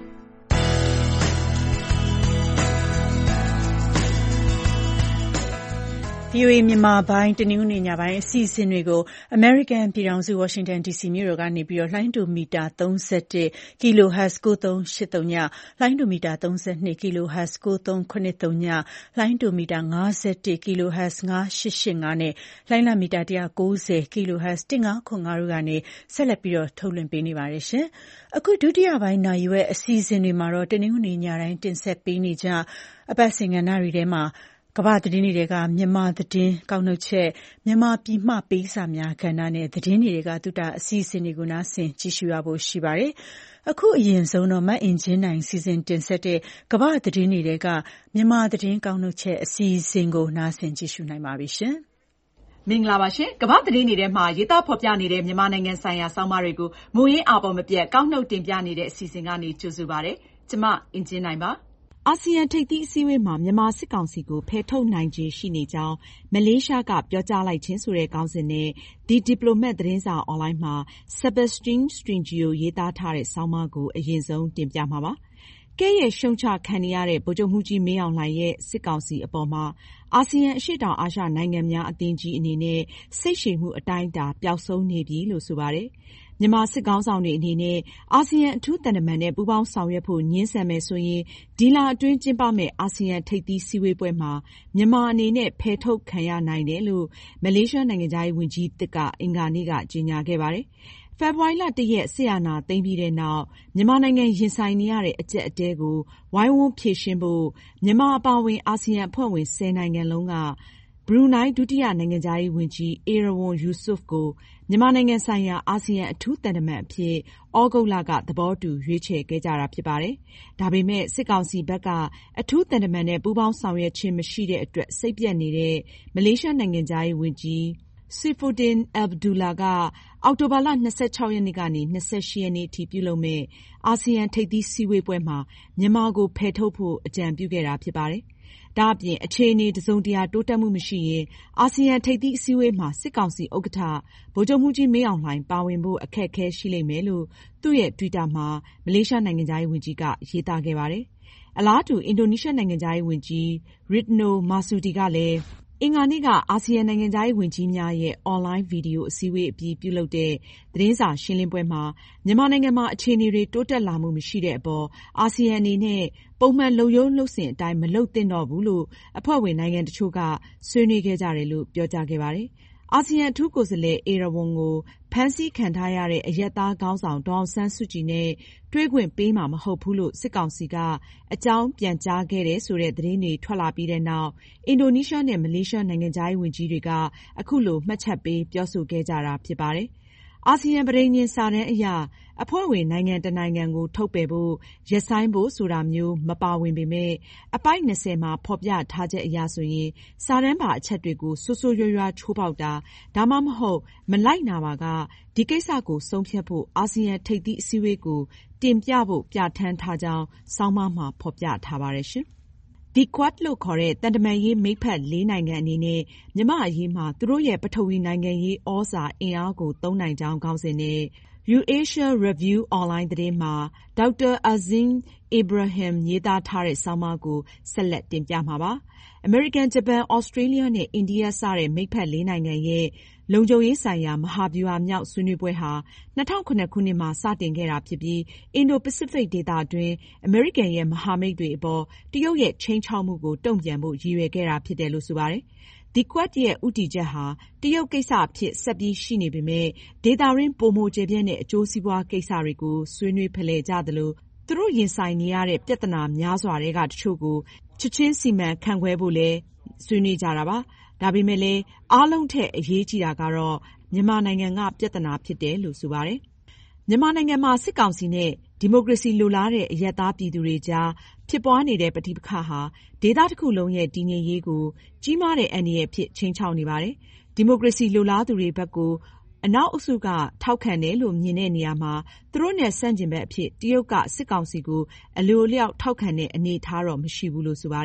ဗွီအိုအေမြန်မာပိုင်းတနင်္ဂနွေညပိုင်းအစီအစဉ်တွေကိုအမေရိကန်ပြည်ထောင်စုဝါရှင်တန်ဒီစီမြို့တော်ကနေပြီးတော့လှိုင်းဒိုမီတာသုံး၁၁ kilohertz ကိုသုံးရှစ်သုံး ညလှိုင်းဒိုမီတာသုံး၂ kilohertz ကိုသုံးခုနှစ်သုံး ညလှိုင်းဒိုမီတာ၅၁ kilohertz ငါးရှစ်ရှစ်ငါးနဲ့လှိုင်းလမီတာ၁၉၀ kilohertz တစ်ငါးခုငါးတို့ကနေဆက်လက်ပြီးတော့ထုတ်လွှင့်ပေးနေပါတယ်ရှင်။အခုဒုတိယပိုင်းနာရီဝက်အစီအစဉ်တွေမှာတော့တနင်္ဂနွေညတိုင်းတင်ဆက်ပေးနေကြအပတ်စဉ်ကဏ္ဍတွေထဲမှာကမ္ဘာသတင်းတွေကမြန်မာသတင်းကောက်နှုတ်ချက်မြန်မာပြည်မှပေးစာများကဏ္ဍနဲ့သတင်းတွေကသူတာအစီအစဉ်တွေကိုနားဆင်ကြည့်ရှုရဖို့ရှိပါတယ်။အခုအရင်ဆုံးတော့မတ်အင်ဂျင်းနိုင်စီစဉ်တင်ဆက်တဲ့ကမ္ဘာသတင်းတွေကမြန်မာသတင်းကောက်နှုတ်ချက်အစီအစဉ်ကိုနားဆင်ကြည့်ရှုနိုင်ပါပြီရှင်။မင်္ဂလာပါရှင်။ကမ္ဘာသတင်းတွေထဲမှာရေးသားဖော်ပြနေတဲ့မြန်မာနိုင်ငံဆိုင်ရာဆောင်းပါးတွေကိုမိုးရင်းအာပေါ်မပြတ်ကောက်နှုတ်တင်ပြနေတဲ့အစီအစဉ်ကနေကြိုဆိုပါရစေ။ကျမအင်ဂျင်းနိုင်ပါ။အာဆီယံထိပ်သီးအစည်းအဝေးမှာမြန်မာစစ်ကောင်စီကိုဖယ်ထုတ်နိုင်ခြေရှိနေကြောင်းမလေးရှားကပြောကြားလိုက်ခြင်းဆိုတဲ့ခေါင်းစဉ်နဲ့ The Diplomat သတင်းစာအွန်လိုင်းမှာ Sebastian Stringio ရေးသားထားတဲ့ဆောင်းပါးကိုအရင်ဆုံးတင်ပြမှာပါ။ကဲ့ရဲ့ရှုံချခံနေရတဲ့ဗိုလ်ချုပ်မှူးကြီးမင်းအောင်လှိုင်ရဲ့စစ်ကောင်စီအပေါ်မှာအာဆီယံအရှေ့တောင်အာရှနိုင်ငံများအသင်းကြီးအနေနဲ့စိတ်ရှည်မှုအတိုင်းအတာပျောက်ဆုံးနေပြီလို့ဆိုပါတယ်။မြန်မာစစ်ခေါင်းဆောင်တွေအနေနဲ့အာဆီယံအထူးသံတမန်နဲ့ပူးပေါင်းဆောင်ရွက်ဖို့ငြင်းဆန်မယ်ဆိုရင်ဒီလအတွင်းကျင်းပမယ့်အာဆီယံထိပ်သီးစည်းဝေးပွဲမှာမြန်မာအနေနဲ့ဖယ်ထုတ်ခံရနိုင်တယ်လို့မလေးရှားနိုင်ငံခြားရေးဝန်ကြီးသစ်ကအင်္ဂါနေ့ကကြေညာခဲ့ပါတယ်။ဖေဖော်ဝါရီလတရက်စစ်အာဏာသိမ်းပြီးတဲ့နောက်မြန်မာနိုင်ငံရင်ဆိုင်နေရတဲ့အကျပ်အတည်းကိုဝိုင်းဝန်းဖြေရှင်းဖို့မြန်မာအပါအဝင်အာဆီယံအဖွဲ့ဝင်ဆယ်နိုင်ငံလုံးကဘရူနိုင်းဒုတိယနိုင်ငံခြားရေးဝန်ကြီး Erywan Yusof ကိုမြန်မာနိုင်ငံဆိုင်ရာအာဆီယံအထူးသံတမန်အဖြစ်ဩဂုတ်လကသဘောတူရွေးချယ်ခဲ့ကြတာဖြစ်ပါတယ်။ဒါပေမဲ့စစ်ကောင်စီဘက်ကအထူးသံတမန်နဲ့ပူးပေါင်းဆောင်ရွက်ခြင်းမရှိတဲ့အတွက်စိတ်ပျက်နေတဲ့မလေးရှားနိုင်ငံခြားရေးဝန်ကြီး Saifuddin Abdullah ကအောက်တိုဘာလ၂၆ရက်နေ့ကနေ၂၈ရက်နေ့အထိပြုလုပ်မဲ့အာဆီယံထိပ်သီးစည်းဝေးပွဲမှာမြန်မာကိုဖယ်ထုတ်ဖို့အကြံပြုခဲ့တာဖြစ်ပါတယ်။ဒါအပြင်အခြေအနေတစုံတရာတိုးတက်မှုမရှိရင်အာဆီယံထိပ်သီးအစည်းအဝေးမှာစစ်ကောင်စီဥက္ကဋ္ဌဗိုလ်ချုပ်မှူးကြီးမင်းအောင်လှိုင်ပါဝင်ဖို့အခက်အခဲရှိလိမ့်မယ်လို့သူ့ရဲ့တွီတာမှာမလေးရှားနိုင်ငံခြားရေးဝန်ကြီးကရေးသားခဲ့ပါတယ်။အလားတူအင်ဒိုနီးရှားနိုင်ငံခြားရေးဝန်ကြီး Retno Marsudi ကလည်းအင်္ဂါနေ့ကအာဆီယံနိုင်ငံခြားရေးဝန်ကြီးများရဲ့အွန်လိုင်းဗီဒီယိုအစည်းအဝေးအပြီးပြုလုပ်တဲ့သတင်းစာရှင်းလင်းပွဲမှာမြန်မာနိုင်ငံမှာအခြေအနေတွေတိုးတက်လာမှုမရှိတဲ့အပေါ်အာဆီယံအနေနဲ့ပုံမှန်လုပ်ရိုးလုပ်စဉ်အတိုင်းမလုပ်သင့်တော့ဘူးလို့အဖွဲ့ဝင်နိုင်ငံတချို့ကဆွေးနွေးခဲ့ကြတယ်လို့ပြောကြားခဲ့ပါတယ်။အာဆီယံအထူးကိုယ်စားလှယ် Erywan ကိုဖမ်းဆီးခံထားရတဲ့အရပ်သားခေါင်းဆောင်ဒေါ်အောင်ဆန်းစုကြည်နဲ့တွေ့ခွင့်ပေးမှာမဟုတ်ဘူးလို့စစ်ကောင်စီကအကြောင်းပြန်ကြားခဲ့တယ်ဆိုတဲ့သတင်းတွေထွက်လာပြီးတဲ့နောက်အင်ဒိုနီးရှားနဲ့မလေးရှားနိုင်ငံခြားရေးဝန်ကြီးတွေကအခုလိုမှတ်ချက်ပေးပြောဆိုခဲ့ကြတာဖြစ်ပါတယ်။အာဆီယံပဋိညာဉ်စာတမ်းအရအဖွဲ့ဝင်နိုင်ငံတနိုင်ငံကိုထုတ်ပယ်ဖို့ရပ်ဆိုင်းဖို့ဆိုတာမျိုးမပါဝင်ပေမဲ့အပိုဒ်၂၀မှာဖော်ပြထားချက်အရဆိုရင်စာတမ်းပါအချက်တွေကိုဆိုးဆိုးရွားရွားချိုးဖောက်တာဒါမှမဟုတ်မလိုက်နာပါကဒီကိစ္စကိုဆုံးဖြတ်ဖို့အာဆီယံထိပ်သီးအစည်းအဝေးကိုတင်ပြဖို့ပြဋ္ဌာန်းထားကြောင်းဆောင်းပါးမှာဖော်ပြထားပါတယ်ရှင်။ The Quad လို့ခေါ်တဲ့သံတမန်ရေးမိတ်ဖက်လေးနိုင်ငံအနေနဲ့မြန်မာ့အရေးမှာသူတို့ရဲ့ပထဝီနိုင်ငံရေးဩဇာအင်အားကိုသုံးနိုင်ကြောင်းခေါင်းစဉ်နဲ့ Eurasia Review အွန်လိုင်းသတင်းမှာဒေါက်တာအာဇင်အီဘရာဟင်ရေးသားထားတဲ့ဆောင်းပါးကိုဆက်လက်တင်ပြမှာပါ။အမေရိကန်၊ဂျပန်၊ဩစတြေးလျနဲ့အိန္ဒိယစတဲ့မိတ်ဖက်လေးနိုင်ငံရဲ့လုံခြုံရေးဆိုင်ရာမဟာဗျူဟာမြောက်ဆွေးနွေးပွဲဟာ၂၀၀၇ခုနှစ်မှာစတင်ခဲ့တာဖြစ်ပြီးအင်ဒိုပစိဖိတ်ဒေသတွင်းအမေရိကန်ရဲ့မဟာမိတ်တွေအပေါ်တရုတ်ရဲ့ခြိမ်းခြောက်မှုကိုတုံ့ပြန်ဖို့ရည်ရွယ်ခဲ့တာဖြစ်တယ်လို့ဆိုပါတယ်။ The Quad ရဲ့ဦးတည်ချက်ဟာတရုတ်ကိစ္စအဖြစ်ဆက်ပြီးရှိနေပေမဲ့ဒေသတွင်းပိုမိုကျယ်ပြန့်တဲ့အကျိုးစီးပွားကိစ္စတွေကိုဆွေးနွေးဖလှယ်ကြသလိုသူတို့ရင်ဆိုင်နေရတဲ့ပြဿနာများစွာထဲကတချို့ကိုချက်ချင်းစီမံခန့်ခွဲဖို့လည်းဆွေးနွေးကြတာပါ။ဒါပေမဲ့လည်းအားလုံးထက်အရေးကြီးတာကတော့မြန်မာနိုင်ငံကပြဿနာဖြစ်တယ်လို့ဆိုပါတယ်။မြန်မာနိုင်ငံမှာစစ်ကောင်စီနဲ့ဒီမိုကရေစီလိုလားတဲ့အရပ်သားပြည်သူတွေကြားဖြစ်ပွားနေတဲ့ပဋိပက္ခဟာဒေသတစ်ခုလုံးရဲ့တည်ငြိမ်ရေးကိုကြီးမားတဲ့အန္တရာယ်ဖြစ်ခြိမ်းခြောက်နေပါတယ်။ဒီမိုကရေစီလိုလားသူတွေဘက်ကိုအနောက်အုပ်စုကထောက်ခံတယ်လို့မြင်တဲ့နေရာမှာသူတို့နဲ့ဆန့်ကျင်ဘက်အဖြစ်တရုတ်ကစစ်ကောင်စီကိုအလိုအလျောက်ထောက်ခံတဲ့အနေအထားတော့မရှိဘူးလို့ဆိုပါတယ်။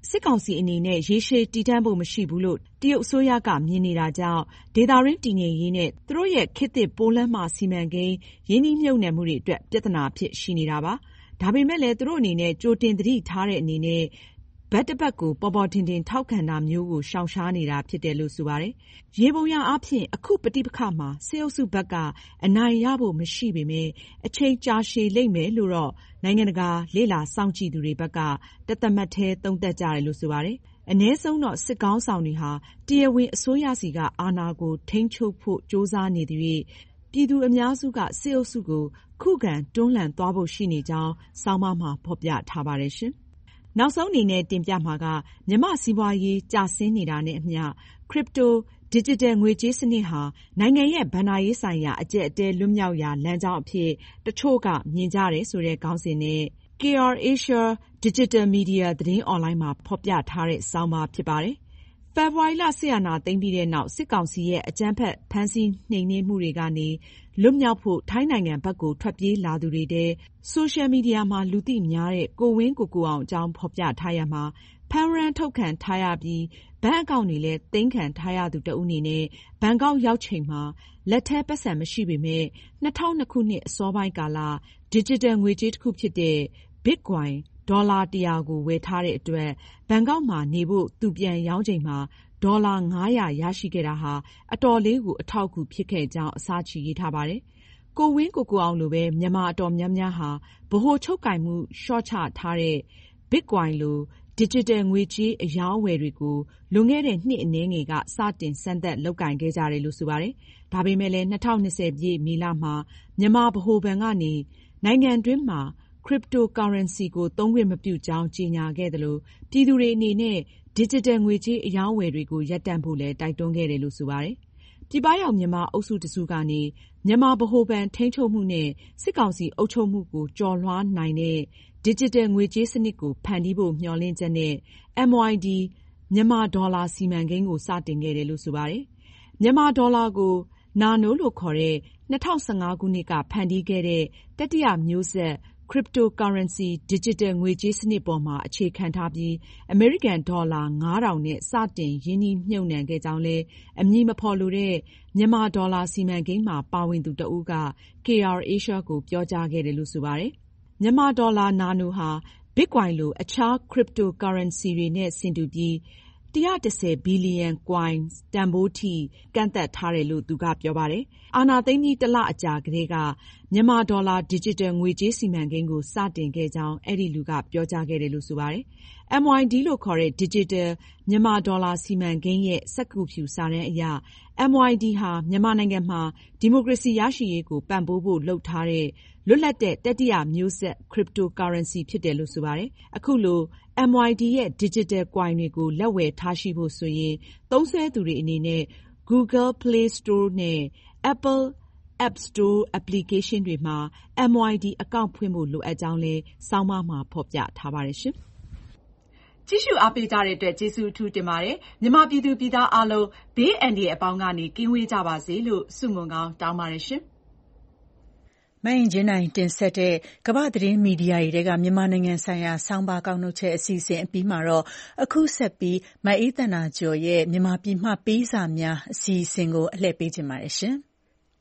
စစ်ကောင်စီအနေနဲ့ရေရှည်တည်တံ့ဖို့မရှိဘူးလို့တရုတ်အစိုးရကမြင်နေတာကြောင့်ဒေသရင်းတည်ငြိမ်ရေးနဲ့သူတို့ရဲ့ခေတ်သစ်ပိုးလမ်းမစီမံကိန်းရင်းနှီးမြှုပ်နှံမှုတွေအတွက်ပြဿနာဖြစ်ရှိနေတာပါ။ဒါပေမဲ့လည်းသူတို့အနေနဲ့ကြိုတင်သတိထားတဲ့အနေနဲ့ဘတ်တစ်ပတ်ကိုပေါ်ပေါ်ထင်ထင်ထောက်ခံတာမျိုးကိုရှောင်ရှားနေတာဖြစ်တယ်လို့ဆိုပါတယ်။ရေပုံရအားဖြင့်အခုပဋိပက္ခမှာစစ်အုပ်စုဘက်ကအနိုင်ရဖို့မရှိပေမဲ့အချိန်ကြာရှည်လိမ့်မယ်လို့တော့နိုင်ငံတကာလေ့လာစောင့်ကြည့်သူတွေဘက်ကတသက်မှတ်ထဲသုံးသပ်ကြတယ်လို့ဆိုပါတယ်။အနည်းဆုံးတော့စစ်ကောင်းဆောင်တွေဟာတရားဝင်အစိုးရစီကအာဏာကိုထိန်းချုပ်ဖို့ကြိုးစားနေသည်၍ပြည်သူအများစုကစစ်အုပ်စုကိုခုခံတွန်းလှန်သွားဖို့ရှိနေကြောင်းဆောင်းပါးမှာဖော်ပြထားပါတယ်ရှင်။နောက်ဆုံးအနေနဲ့တင်ပြမှာကမြန်မာ့စီးပွားရေးကျဆင်းနေတာနဲ့အမျှ Crypto Digital ငွေကြေးစနစ်ဟာနိုင်ငံရဲ့ဘဏ္ဍာရေးဆိုင်ရာအကျပ်အတည်းလွတ်မြောက်ရာလမ်းကြောင်းအဖြစ်တချို့ကမြင်ကြတယ်ဆိုတဲ့ခေါင်းစဉ်နဲ့ ကေ အာရ် Asia Digital Media သတင်းအွန်လိုင်းမှာဖော်ပြထားတဲ့ဆောင်းပါးဖြစ်ပါတယ်။ဖေဖော်ဝါရီလစစ်အာဏာသိမ်းပြီးတဲ့နောက်စစ်ကောင်စီရဲ့အကြမ်းဖက်ဖမ်းဆီးနှိမ်နင်းမှုတွေကနေလွတ်မြောက်ဖို့ထိုင်းနိုင်ငံဘက်ကိုထွက်ပြေးလာသူတွေတဲ့ဆိုရှယ်မီဒီယာမှာလူသိများတဲ့ကိုဝင်းကိုကိုအောင်အကြောင်းဖော်ပြထားရမှာဖမ်းရန်ထုတ်ခံထားရပြီးဘဏ်အကောင့်တွေလည်းသိမ်းခံထားရသူတဦးအနေနဲ့ဘန်ကောက်ရောက်ချိန်မှာလက်ထဲပတ်စံမရှိပေမဲ့နှစ်ထောင်နှစ်ခုနှစ်အစောပိုင်းကာလ digital ငွေကြေးတစ်ခုဖြစ်တဲ့ Bitcoin ဒေါ်လာတရာကိုဝယ်ထားတဲ့အတွက်ဘန်ကောက်မှာနေဖို့သူပြန်ရောင်းချိန်မှာဒေါ်လာငါးရာရရှိခဲ့တာဟာအတော်လေးကိုအထောက်အကူဖြစ်ခဲ့ကြောင်းအစချီရေးထားပါတယ်။ကိုဝင်းကိုကိုအောင်လိုပဲမြန်မာအတော်များများဟာဗဟိုချုပ်ကိုင်မှုရှော့ချထားတဲ့ Bitcoin လို digital ငွေကြေးအရောင်းအဝယ်တွေကိုလွန်ခဲ့တဲ့နှစ်အနည်းငယ်ကစတင်စမ်းသပ်လုပ်ကိုင်ခဲ့ကြတယ်လို့ဆိုပါတယ်။ဒါပေမဲ့လည်း၂၀၂၀ပြည့်မေလမှာမြန်မာဗဟိုဘဏ်ကနေနိုင်ငံတွင်းမှာcryptocurrency ကိုသုံးခွင့်မပြုကြောင်းကြေညာခဲ့သလိုပြည်သူတွေအနေနဲ့ digital ငွေကြေးအရောင်းအဝယ်တွေကိုရပ်တန့်ဖို့လည်းတိုက်တွန်းခဲ့တယ်လို့ဆိုပါတယ်။ပြည်ပရောက်မြန်မာအုပ်စုတစုကနေမြန်မာဗဟိုဘဏ်ထိန်းချုပ်မှုနဲ့စစ်ကောင်စီအုပ်ချုပ်မှုကိုကျော်လွှားနိုင်တဲ့ digital ငွေကြေးစနစ်ကိုဖန်တီးဖို့မျှော်လင့်ချက်နဲ့ အမ် ဝိုင် ဒီ မြန်မာဒေါ်လာစီမံကိန်းကိုစတင်ခဲ့တယ်လို့ဆိုပါတယ်။မြန်မာဒေါ်လာကိုနာနိုလို့ခေါ်တဲ့၂၀၁၅ခုနှစ်ကဖန်တီးခဲ့တဲ့တတိယမျိုးဆက်cryptocurrency digital ငွေကြေးစနစ်ပေါ်မှာအခြေခံထားပြီးအမေရိကန်ဒေါ်လာငါးထောင်နဲ့စတင်ရင်းနှီးမြှုပ်နှံခဲ့ကြောင်းလဲအမည်မဖော်လိုတဲ့မြန်မာဒေါ်လာစီမံကိန်းမှာပါဝင်သူတဦးက ကေ အာရ် Asia ကိုပြောကြားခဲ့တယ်လို့ဆိုပါတယ်။မြန်မာဒေါ်လာနာနိုဟာ Bitcoin လိုအခြား cryptocurrency တွေနဲ့ဆင်တူပြီး၁၁၀ဘီလီယံ coin တန်ဖိုးထိကန့်သက်ထားတယ်လို့သူကပြောပါတယ်။အာဏာသိမ်းပြီးတစ်လအကြာကတည်းကမြန်မာဒေါ်လာ digital ငွေကြေးစီမံကိန်းကိုစတင်ခဲ့ကြောင်းအဲ့ဒီလူကပြောကြားခဲ့တယ်လို့ဆိုပါတယ်။ အမ် ဝိုင် ဒီ လို့ခေါ်တဲ့ digital မြန်မာဒေါ်လာစီမံကိန်းရဲ့စက္ကူဖြူစာတမ်းအရ အမ် ဝိုင် ဒီ ဟာမြန်မာနိုင်ငံမှာဒီမိုကရေစီရရှိရေးကိုပံ့ပိုးဖို့လုပ်ထားတဲ့လွတ်လပ်တဲ့တတိယမျိုးဆက် cryptocurrency ဖြစ်တယ်လို့ဆိုပါတယ်။အခုလို အမ် ဝိုင် ဒီ ရဲ့ digital coin တွေကိုလက်ဝယ်ထားရှိဖို့ဆိုရင်သုံးစွဲသူတွေအနေနဲ့ Google Play Store နဲ့ Apple App Store application တွေမှာ အမ် ဝိုင် ဒီ အကောင့်ဖွင့်ဖို့လိုအပ်ကြောင်းလဲဆောင်းပါးမှာဖော်ပြထားပါတယ်ရှင်။ကြည့်ရှုအားပေးကြတဲ့အတွက်ကျေးဇူးအထူးတင်ပါတယ်။မြန်မာပြည်သူပြည်သားအားလုံးဘေးအန္တရာယ်အပေါင်းကနေကင်းဝေးကြပါစေလို့ဆုမွန်ကောင်းတောင်းပါတယ်ရှင်။မအင်ကြင်းနိုင်တင်ဆက်တဲ့ကမ္ဘာသတင်းမီဒီယာတွေထဲကမြန်မာနိုင်ငံဆိုင်ရာဆောင်းပါးကောက်နှုတ်ချက်အစီအစဉ်အပြီးမှာတော့အခုဆက်ပြီးမအေးသန္တာကျော်ရဲ့မြန်မာပြည်မှပေးစာများအစီအစဉ်ကိုအလှည့်ပေးခြင်းပါတယ်ရှင်။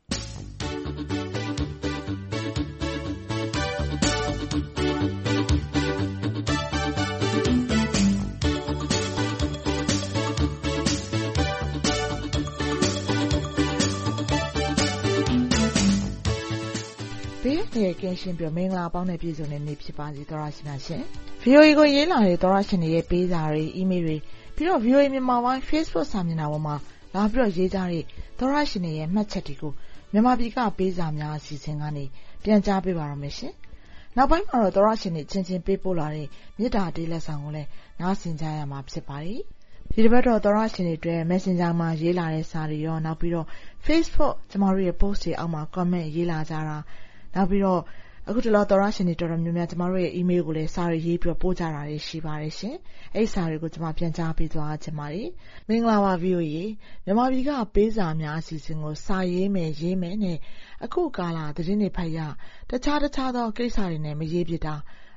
ဘေးအန္တရာယ်ကင်းရှင်းပြီးမင်္ဂလာပေါင်းနဲ့ပြည့်စုံတဲ့နေ့ဖြစ်ပါစေသောရရှင်များရှင်။ ဗီအိုအေကိုရေးလာတဲ့သောရရှင်တွေရဲ့ပေးစာတွေအီးမေးလ်တွေပြီးတော့ ဗီအိုအေမြန်မာပိုင်း Facebook စာမျက်နှာပေါ်မှာလာပြီးတော့ရေးကြတဲ့သောရရှင်တွေရဲ့မှတ်ချက်တွေကိုမြန်မာပြည်ကပေးစာများအစီအစဉ်ကနေပြန်ကြားပေးပါရမယ်ရှင်။နောက်ပိုင်းမှာတော့သောရရှင်တွေချင်းချင်းပေးပို့လာတဲ့မေတ္တာတေးလက်ဆောင်ကိုလည်းနားဆင်ကြရမှာဖြစ်ပါတယ်။ဒီတစ်ပတ်တော့သောရရှင်တွေအတွက် Messenger မှာရေးလာတဲ့စာတွေရောနောက်ပြီးတော့ Facebook ကျမတို့ရဲ့ post တွေအောက်မှာ comment ရေးလာကြတာနောက်ပြီးတော့အခုတလောသောရရှင်တွေတော်တော်များများကျမတို့ရဲ့ email ကိုလည်းစာရေးပြီးတော့ပို့ကြတာတွေရှိပါတယ်ရှင်။အဲ့ဒီစာတွေကိုကျမပြန်ကြားပေးသွားချင်ပါတယ်။မင်္ဂလာပါ ဗီအိုအေမြန်မာပြည်ကပေးစာများအစီအစဉ်ကိုစာရေးမယ်ရေးမယ်နဲ့အခုကာလသတင်းတွေဖတ်ရတခြားတခြားသောကိစ္စတွေနဲ့မရေးဖြစ်တာ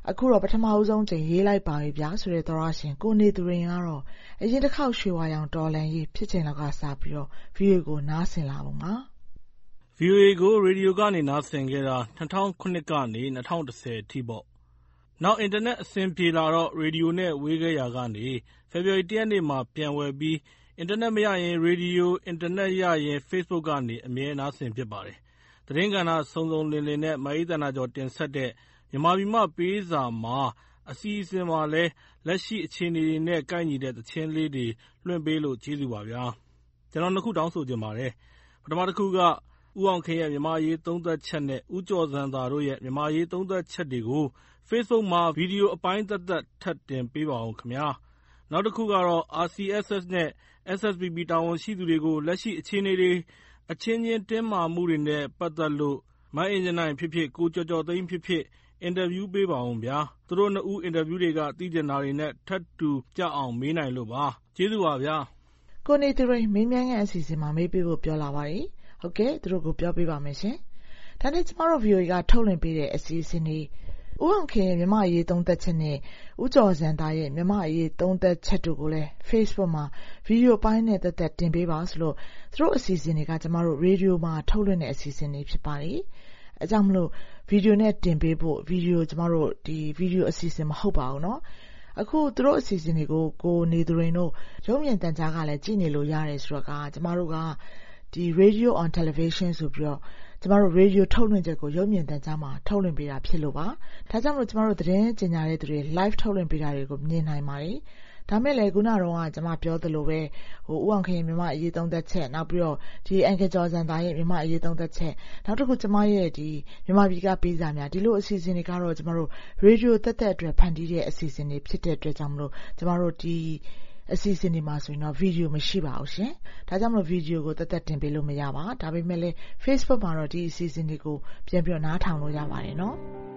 အခုတော့ပထမဦးဆုံးချိန်ရေးလိုက်ပါပြီဗျာဆိုတဲ့သောရရှင်ကိုနေသူရင်ကတော့အရင်တစ်ခေါက်ရွှေဝါရောင်တော်လန်ရေးဖြစ်ချိန်လောက်ကစပြီးတော့ ဗီအိုအေ ကိုနားဆင်လာပုံပါဗီအိုအေ ကိုရေဒီယိုကနေနားဆင်ခဲ့တာ၂၀၀၇ ခုနှစ်ကနေ၂၀၁၀ အထိပေါ့နောက်အင်တာနက်အဆင်ပြေလာတော့ရေဒီယိုနဲ့ဝေးခဲ့ရာကနေဖေဖော်ဝါရီလ ၁ ရက်နေ့မှာပြန်ဝယ်ပြီးအင်တာနက်မရရင်ရေဒီယိုအင်တာနက်ရရင် Facebook ကနေအမြဲနားဆင်ဖြစ်ပါတယ်သတင်းကဏ္ဍစုံစုံလင်လင်နဲ့မအေးသန္တာကျော်တင်ဆက်တဲ့မြန်မာပြည်မှပေးစာမှာအစီအစဉ်မှာလည်းလက်ရှိအခြေအနေတွေနဲ့ကိုက်ညီတဲ့သချင်းလေးတွေလွှင့်ပေးလို့ကျေးဇူးပါဗျာကျွန်တော်နှစ်ခုတောင်းဆိုချင်ပါတယ်ပထမတစ်ခုကဦးအောင်ခင်ရဲ့မြန်မာရေးသုံးသက်ချက်နဲ့ဦးကျော်စံသာတို့ရဲ့မြန်မာရေးသုံးသက်ချက်တွေကို Facebook မှာဗီဒီယိုအပိုင်းသက်သက်ထပ်တင်ပေးပါအောင်ခင်ဗျာနောက်တစ်ခုကတော့ အာစီအက်စ်အက်စ် နဲ့ အက်စ်အက်စ်ဘီဘီ တာဝန်ရှိသူတွေကိုလက်ရှိအခြေအနေတွေအချင်းချင်းတင်းမာမှုတွေနဲ့ပတ်သက်လို့မအင်ဂျင်နိုင်ဖြစ်ဖြစ်ကိုကျော်ကျော်သိန်းဖြစ်ဖြစ်အင်တာဗျူးပေးပါအောင်ဗျာသူတို့နှစ်ဦးအင်တာဗျူးတွေကသိကျင်တာတွေနဲ့ထပ်တူကြအောင်မေးနိုင်လို့ပါကျေးဇူးပါဗျာကိုနေသူရင်မင်းမြန်းရဲ့အစီအစဉ်မှာမေးပေးဖို့ပြောလာပါတယ်ဟုတ်ကဲ့သူတို့ကိုပြောပြပါမယ်ရှင်ဒါနဲ့ကျမတို့ ဗီအိုအေ ကထုတ်လွှင့်ပေးတဲ့အစီအစဉ်တွေဦးအောင်ခင်ရဲ့မြန်မာအရေးသုံးသက်ချက်နဲ့ဦးကျော်စံသားရဲ့မြန်မာအရေးသုံးသက်ချက်တို့ကိုလည်း Facebook မှာဗီဒီယိုပိုင်းနဲ့သက်သက်တင်ပေးပါဆိုလို့သူတို့အစီအစဉ်တွေကကျမတို့ရေဒီယိုမှာထုတ်လွှင့်တဲ့အစီအစဉ်တွေဖြစ်ပါတယ်အဲကြောင့်မလို့ဗီဒီယိုနဲ့တင်ပေးဖို့ဗီဒီယိုကျမတို့ဒီဗီဒီယိုအစီအစဉ်မဟုတ်ပါဘူးเนาะအခုသူတို့အစီအစဉ်တွေကိုကိုနေသူရင်တို့ရုပ်မြင်သံကြားကလည်းကြည့်နေလို့ရတယ်ဆိုတော့ကကျမတို့ကဒီ Radio on Television ဆိုပြီးတော့ကျမတို့ Radio ထုတ်လွှင့်ချက်ကိုရုပ်မြင်သံကြားမှာထုတ်လွှင့်ပေးတာဖြစ်လို့ပါဒါကြောင့်မလို့ကျမတို့သတင်းကြေညာတဲ့သူတွေ live ထုတ်လွှင့်ပေးတာတွေကိုမြင်နိုင်ပါတယ်ဒါမဲ့လည်းခုနကတော့ကျမပြောသလိုပဲဟိုဦးအောင်ခင်မြန်မာအရေးသုံးသက်ချက်နောက်ပြီးတော့ဒီအန်ကယ်ကျော်စံသားရဲ့မြန်မာအရေးသုံးသက်ချက်နောက်တစ်ခုကျမရဲ့ဒီမြန်မာပြည်ကပေးစာများဒီလိုအစီအစဉ်တွေကတော့ကျမတို့ Radio သက်သက်အတွက်ဖန်တီးတဲ့အစီအစဉ်တွေဖြစ်တဲ့အတွက်ကြောင့်မလို့ကျမတို့ဒီအစီအစဉ်တွေမှာဆိုရင်တော့ဗီဒီယိုမရှိပါဘူးရှင်ဒါကြောင့်မလို့ဗီဒီယိုကိုသက်သက်တင်ပေးလို့မရပါဒါပေမဲ့လည်း Facebook မှာတော့ဒီအစီအစဉ်တွေကိုပြန်ပြီးတော့နားထောင်လို့ရပါတယ်เนาะ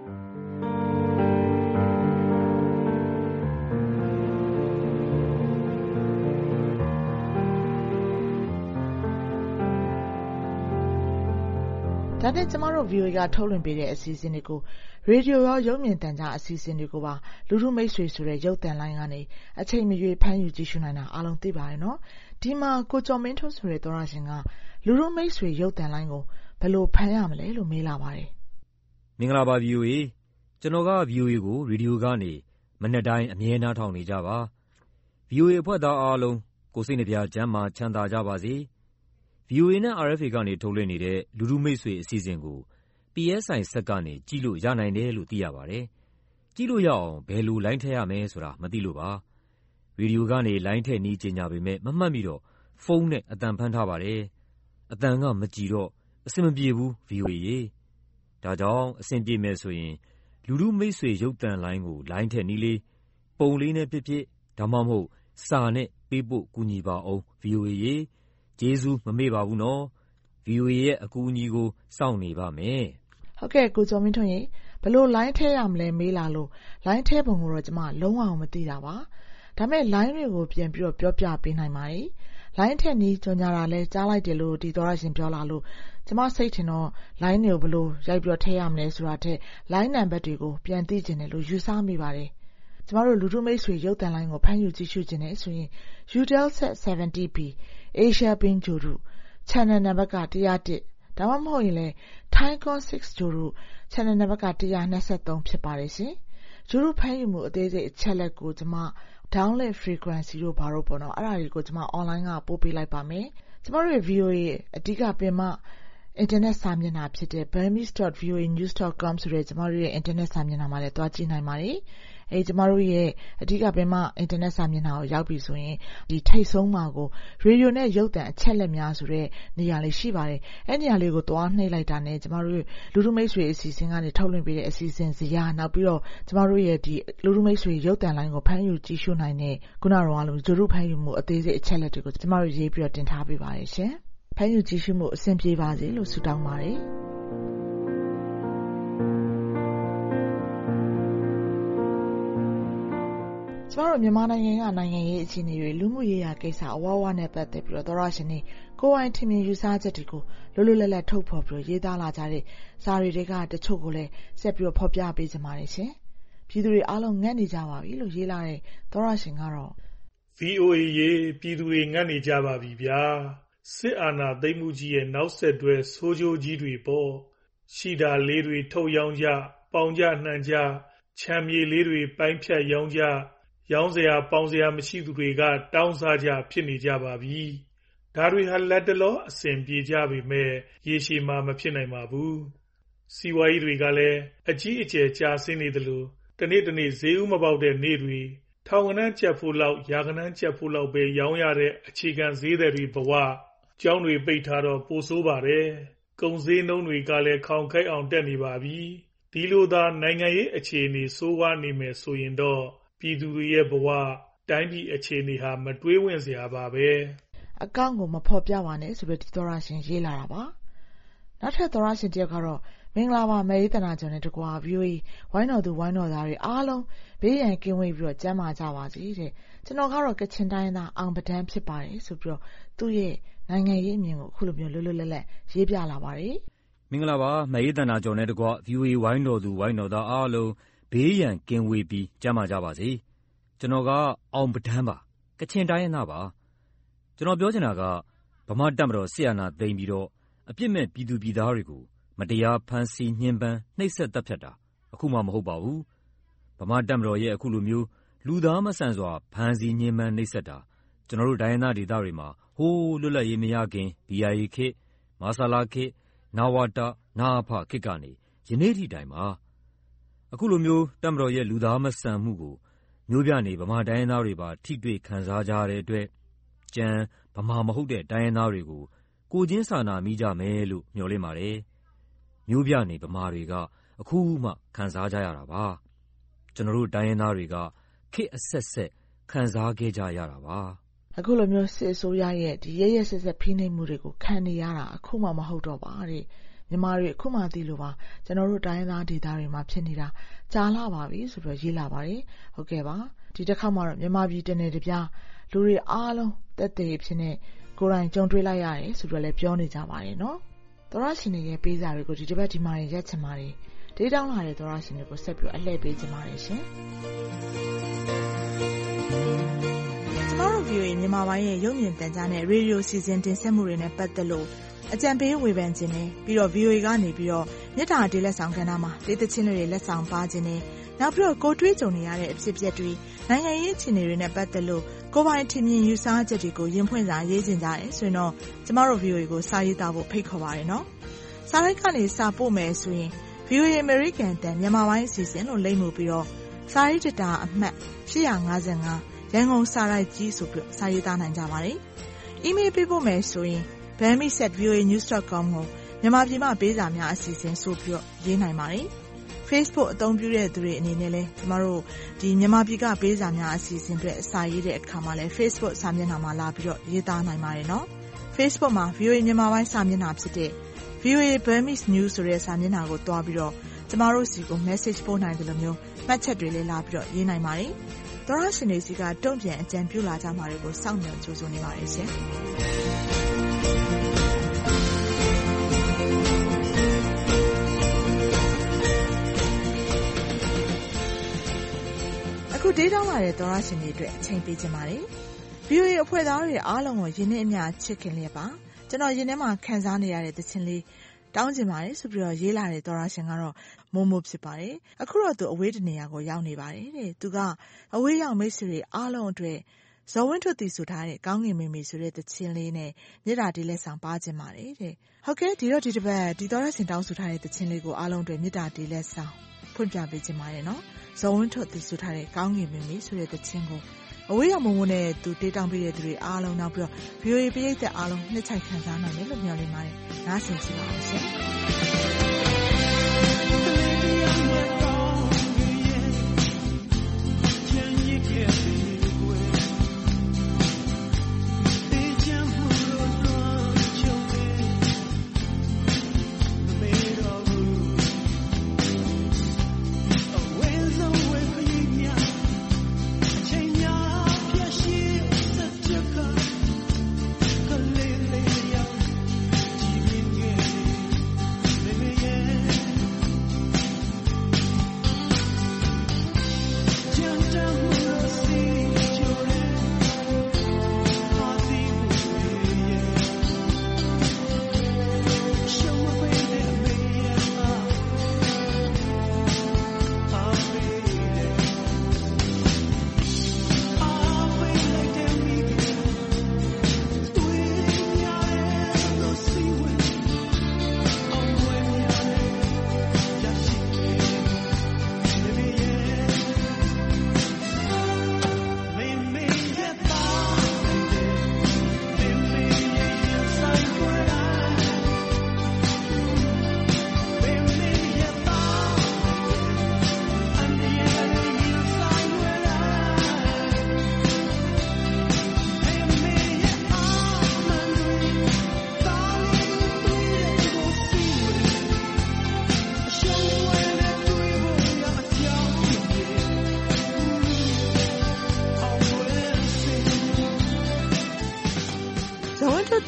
ဒါနဲ့ကျမတို့ ဗီအိုအေ ကထုတ်လွှင့်ပေးတဲ့အစီအစဉ်တွေကိုရေဒီယိုရောရုပ်မြင်သံကြားအစီအစဉ်တွေကိုပါလူထုမိတ်ဆွေဆိုတဲ့ရုပ်သံလိုင်းကနေအချိန်မရွေးဖမ်းယူကြည့်ရှုနိုင်တာအားလုံးသိပါတယ်နော်ဒီမှာကိုကျော်မင်းထွန်းဆိုတဲ့သောရရှင်ကလူထုမိတ်ဆွေရုပ်သံလိုင်းကိုဘယ်လိုဖမ်းရမလဲလို့မေးလာပါတယ်မင်္ဂလာပါ ဗီအိုအေ ကျွန်တော်က ဗီအိုအေ ကိုရေဒီယိုကနေမနေ့တိုင်းအမြဲနားထောင်နေကြပါ ဗီအိုအေ အဖွဲ့သားအားလုံးကိုစိတ်နှပြကျန်းမာချမ်းသာကြပါစေ ဗီအိုအေ နဲ့ အာအက်ဖ်အေ ကနေထုတ်လွှင့်နေတဲ့လူထုမိတ်ဆွေအစီအစဉ်ကို ပီ အက်စ် အိုင် စက်ကနေကြည့်လို့ရနိုင်တယ်လို့သိရပါတယ်ကြည့်လို့ရအောင်ဘယ်လိုလိုင်းထည့်ရမယ်ဆိုတာမသိလို့ပါရေဒီယိုကနေလိုင်းထည့်နည်းကြေညာပေမဲ့မမှတ်မိတော့ဖုန်းနဲ့အတန်ဖမ်းထားပါတယ်အတန်ကမကြည့်တော့အဆင်မပြေဘူး ဗီအိုအေ ရေဒါကြောင့်အဆင်ပြေမယ်ဆိုရင်လူထုမိတ်ဆွေရုပ်သံလိုင်းကိုလိုင်းထည့်နည်းလေးပုံလေးနဲ့ဖြစ်ဖြစ်ဒါမှမဟုတ်စာနဲ့ပေးပို့ကူညီပါအောင် ဗီအိုအေ ရေကျေးဇူးမမေ့ပါဘူးနော် ဗီအိုအေ ရဲ့အကူအညီကိုစောင့်နေပါမယ်ဟုတ်ကဲ့ကိုကျော်မင်းထွန်းရေဘယ်လိုလိုင်းထည့်ရမလဲမေးလာလို့လိုင်းထည့်ပုံကိုတော့ကျမလုံးဝမသိတာပါဒါမဲ့လိုင်းတွေကိုပြန်ပြီးတော့ပြောပြပေးနိုင်ပါတယ်လိုင်းထည့်နည်းကြော်ညာတာလဲကြားလိုက်တယ်လို့ဒီသောရရှင်ပြောလာလို့ကျမစိတ်ထင်တော့လိုင်းတွေကိုဘယ်လိုရိုက်ပြီးတော့ထည့်ရမလဲဆိုတာထက်လိုင်းနံပါတ်တွေကိုပြန်သိကျင်တယ်လို့ယူဆမိပါတယ်ကျမတို့လူထုမိတ်ဆွေရုပ်သံလိုင်းကိုဖမ်းယူကြည့်ရှုခြင်းနဲ့ဆိုရင် Eutelsat 70 B Asia Pin ဂျိုရု channel နံပါတ်ကone oh oneဒါမှမဟုတ်ရင်လည်း Thaicon six ဂျိုရု channel နံပါတ်ကone twenty-threeဖြစ်ပါတယ်ရှင်ဂျိုရုဖမ်းယူမှုအသေးစိတ်အချက်လက်ကိုကျမ download frequency တို့ဘာလို့ပေါ့နော်အဲ့ဒါတွေကိုကျမ online ကပို့ပေးလိုက်ပါမယ်ကျမတို့ရဲ့ ဗီအိုအေ ရဲ့အဓိကပင်မအင်တာနက်စာမျက်နှာဖြစ်တဲ့ burmese dot v o a news dot com ဆိုတဲ့ကျမတို့ရဲ့အင်တာနက်စာမျက်နှာမှာလည်းတွားကြည့်နိုင်ပါတယ်အဲကျမတို့ရဲ့အဓိကပင်မအင်တာနက်စာမျက်နှာကိုရောက်ပြီဆိုရင်ဒီထိတ်ဆုံးမှာကိုရေဒီယိုနဲ့ရုပ်သံအချက်လက်များဆိုတဲ့နေရာလေးရှိပါတယ်အဲနေရာလေးကိုတွားနှိပ်လိုက်တာနဲ့ကျမတို့လူထုမိတ်ဆွေအစီအစဉ်ကနေထုတ်လွှင့်ပေးတဲ့အစီအစဉ်ဇယားနောက်ပြီးတော့ကျမတို့ရဲ့ဒီလူထုမိတ်ဆွေရုပ်သံလိုင်းကိုဖမ်းယူကြည့်ရှုနိုင်တဲ့ခုနကတော့လိုဂျိုရုဖမ်းယူမှုအသေးစိတ်အချက်လက်တွေကိုကျမတို့ရေးပြီးတော့တင်ထားပေးပါတယ်ရှင်ဖမ်းယူကြည့်ရှုမှုအဆင်ပြေပါစေလို့ဆုတောင်းပါတယ်ကျမတို့မြန်မာနိုင်ငံကနိုင်ငံရေးအခြေအနေတွေလူမှုရေးရာကိစ္စအဝါဝါနဲ့ပတ်သက်ပြီးတော့သောရရှင်တွေကိုယ်ပိုင်ထင်မြင်ယူဆချက်တွေကိုလွတ်လွတ်လပ်လပ်ထုတ်ဖော်ပြီးရေးသားလာကြတဲ့စာရီတွေကတချို့ကိုလည်းဆက်ပြီးတော့ဖော်ပြပေးကြပါတယ်ရှင်ပြည်သူတွေအားလုံးငတ်နေကြပါပြီလို့ရေးလာတဲ့သောရရှင်ကတော့ဗီအိုအေ ရေပြည်သူတွေငတ်နေကြပါပြီဗျာစစ်အာဏာသိမ်းမှုကြီးရဲ့နောက်ဆက်တွဲဆိုးကျိုးကြီးတွေပေါ့ရှိတာလေးတွေထုတ်ရောင်းကြပေါင်ကြနှံကြချမ်းမြေလေးတွေပိုင်းဖြတ်ရောင်းကြရောင်းစရာပေါင်စရာမရှိသူတွေကတောင်းစားကြဖြစ်နေကြပါပြီဒါတွေဟာလက်တလောအဆင်ပြေကြပေမဲ့ရေရှည်မှာမဖြစ်နိုင်ပါဘူးစီးပွားရေးတွေကလည်းအကြီးအကျယ်ကျဆင်းနေတယ်လို့တနေ့တနေ့ဈေးဥမပေါက်တဲ့နေ့တွေထောင်ကနန်းကျပ်ဖို့လောက်ရာကနန်းကျပ်ဖို့လောက်ပဲရောင်းရတဲ့အခြေခံဈေးတွေဘဝကျောင်းတွေပိတ်ထားတော့ပိုဆိုးပါတယ်ကုန်ဈေးနှုန်းတွေကလည်းခေါင်ခိုက်အောင်တက်နေပါပြီဒီလိုသာနိုင်ငံရေးအခြေအနေဆိုးဝါးနေမယ်ဆိုရင်တော့ပြည်သူတွေရဲ့ဘဝတိုင်းပြည်အခြေအနေဟာမတွေးဝင့်စရာပါပဲအကောင့်ကိုမဖော်ပြပါနဲ့ဆိုပြီးဒီသောရရှင်ရေးလာတာပါနောက်ထပ်သောရရှင်တယောက်ကတော့မင်္ဂလာပါမေရီတနာကျော်နဲ့တကွာ ဗီအိုအေ ဝိုင်းတော်သူဝိုင်းတော်သားတွေအားလုံးဘေးရန်ကင်းဝေးပြီးတော့ကျန်းမာကြပါစေတဲ့ကျွန်တော်ကတော့ကချင်တိုင်းသားအောင်ပဒန်းဖြစ်ပါတယ်ဆိုပြီးတော့သူ့ရဲ့နိုင်ငံရေးအမြင်ကိုအခုလိုမျိုးလွတ်လွတ်လပ်လပ်ရေးပြလာပါတယ်မင်္ဂလာပါမေရီတနာကျော်နဲ့တကွာ ဗီအိုအေ ဝိုင်းတော်သူဝိုင်းတော်သားအားလုံးဘေးရန်ကင်းဝေးပြီးကျန်းမာကြပါစေကျွန်တော်ကအောင်ပဒန်းပါကချင်တိုင်းသားပါကျွန်တော်ပြောချင်တာကဗမာတပ်မတော်ဆီယနာသိမ်းပြီးတော့အပြစ်မဲ့ပြည်သူပြည်သားတွေကိုမတရားဖမ်းဆီးညှဉ်းပန်းနှိပ်စက်တပ်ဖြတ်တာအခုမှမဟုတ်ပါဘူးဗမာတပ်မတော်ရဲ့အခုလိုမျိုးလူသားမဆန်စွာဖမ်းဆီးညှဉ်းပန်းနှိပ်စက်တာကျွန်တော်တို့တိုင်းရင်းသားဒေသတွေမှာဟိုးလွတ်လပ်ရေးမရခင် ဘီ အိုင် အေ ခေတ်မဆလာခေတ်နဝတနအဖခေတ်ကနေယနေ့ထိတိုင်မှာအခုလိုမျိုးတပ်မတော်ရဲ့လူသားမဆန်မှုကိုမျိုးပြနေဗမာတိုင်းရင်းသားတွေပါထိတွေ့ခံစားကြရတဲ့အတွက်ကျန်ဗမာမဟုတ်တဲ့တိုင်းရင်းသားတွေကိုကိုချင်းစာနာမိကြမယ်လို့မျှော်လင့်ပါတယ်မျိုးပြနေဗမာတွေကအခုမှခံစားကြရတာပါကျွန်တော်တို့တိုင်းရင်းသားတွေကခေတ်အဆက်ဆက်ခံစားခဲ့ကြရတာပါအခုလိုမျိုးစစ်အစိုးရရဲ့ဒီရရဆက်ဆက်ဖိနှိပ်မှုတွေကိုခံနေရတာအခုမှမဟုတ်တော့ပါတဲ့မြန်မာတွေအခုမှသိလို့ပါကျွန်တော်တို့တိုင်းသားဒေသတွေမှာဖြစ်နေတာကြာလာပါပြီဆိုပြီးရေးလာပါတယ်ဟုတ်ကဲ့ပါဒီတစ်ခါမှတော့မြန်မာပြည်တနေတပြားလူတွေအားလုံးတက်တဲ့ဖြစ်နေကိုယ်တိုင်ကြုံတွေ့လိုက်ရတယ်ဆိုတော့လည်းပြောနေကြပါတယ်နော်သောရရှင်တွေရဲ့ပေးစာတွေကိုဒီတစ်ပတ်ဒီမှာရက်ချင်ပါတယ်ဒေးတောင်းလာတဲ့သောရရှင်တွေကိုဆက်ပြီးအလှည့်ပေးချင်ပါတယ်ရှင်ကျမတို့ ဗီအိုအေ မြန်မာပိုင်းရဲ့ရုပ်မြင်သံကြားနဲ့ရေဒီယိုစီစဉ်တင်ဆက်မှုတွေနဲ့ပတ်သက်လို့အကြံပေးဝေဖန်ခြင်းနဲ့ပြီးတော့ ဗီအိုအေ ကနေပြီးတော့မြစ်တာဒေးလက်ဆောင်ကဏ္ဍမှာဒေသချင်းတွေလက်ဆောင်ပါခြင်းနဲ့နောက်ပြီးတော့ကိုတွေးကြုံနေရတဲ့အဖြစ်အပျက်တွေနိုင်ငံရေးအခြေအနေတွေနဲ့ပတ်သက်လို့ကိုပိုင်ထင်မြင်ယူဆချက်တွေကိုရင်ဖွင့်စာရေးကြင်ကြတယ်ဆိုရင်တော့ကျမတို့ ဗီအိုအေ ကိုစာရေးသားဖို့ဖိတ်ခေါ်ပါရနော်စာရိုက်ကနေစာပို့မယ်ဆိုရင် ဗီအိုအေ American တန်မြန်မာပိုင်းအစီအစဉ်လို့လိမ့်မှုပြီးတော့စာရေးတတာအမှတ်ရှစ်၅၅ရန်ကုန်စာရိုက်ကြီးဆိုပြီးစာရေးသားနိုင်ကြပါတယ်။ email ပေးဖို့မယ်ဆိုရင် burmese at v o a news dot com ကိုမြန်မာပြည်မှာပေးစာများအစီအစဉ်ဆိုပြီးရေးနိုင်ပါတယ်။ Facebook အသုံးပြုတဲ့သူတွေအနေနဲ့လည်းကျမတို့ဒီမြန်မာပြည်ကပေးစာများအစီအစဉ်တွေအစာရေးတဲ့အခါမှာလည်း Facebook စာမျက်နှာမှာလာပြီးတော့ရေးသားနိုင်ပါတယ်နော်။ Facebook မှာ ဗီအိုအေ မြန်မာပိုင်းစာမျက်နှာဖြစ်တဲ့ ဗီအိုအေ Burmese News ဆိုတဲ့စာမျက်နှာကိုတွားပြီးတော့ကျမတို့စီကို message ပို့နိုင်တယ်လို့မျိုးမှတ်ချက်တွေလည်းလာပြီးတော့ရေးနိုင်ပါတယ်။သောရရှင်တွေစီကတုံ့ပြန်အကြံပြုလာကြမှာတွေကိုစောင့်မျှော်ကြိုးစားနေပါတယ်ရှင်။အခုဒေးတောင်းလာတဲ့သောရရှင်တွေအတွက်အချိန်ပေးခြင်းပါတယ်။ ဗီအိုအေ အဖွဲ့သားတွေအားလုံးကိုယင်းနဲ့အမျှချစ်ခင်လျက်ပါကျွန်တော်ယင်းထဲမှာခံစားနေရတဲ့သချင်းလေးတောင်းကျင်ပါတယ်ဆိုပြီးတော့ရေးလာတဲ့သောရရှင်ကတော့မိုးမိုးဖြစ်ပါတယ်အခုတော့သူအဝေးတနေရာကိုရောက်နေပါတယ်တဲ့သူကအဝေးရောက်မိတ်ဆွေတွေအားလုံးအတွက်ဇော်ဝင်းထွတ်တည်ဆိုထားတဲ့ကောင်းငင်မေမေဆိုတဲ့သချင်းလေးနဲ့မြေတာတီးလက်ဆောင်ပါခြင်းပါတယ်တဲ့ဟုတ်ကဲ့ဒီတော့ဒီတစ်ပတ်ဒီသောရရှင်တောင်းဆိုထားတဲ့သချင်းလေးကိုအားလုံးအတွက်မြေတာတီးလက်ဆောင်ဖွင့်ပြပေးခြင်းပါတယ်နော်ဇော်ဝင်းထွတ်တည်ဆိုထားတဲ့ကောင်းငင်မေမေဆိုတဲ့သချင်းကိုအဝေးရောက်မုံမုံနဲ့သူတေးတောင်းပေးတဲ့သူတွေအားလုံးနောက်ပြီးတော့ ဗီအိုအေ ပရိသတ်အားလုံးနှစ်ချိုက်ခံစားနိုင်တယ်လို့မျှော်လင့်ပါတယ်။နားဆင်ကြပါဦးရှင်။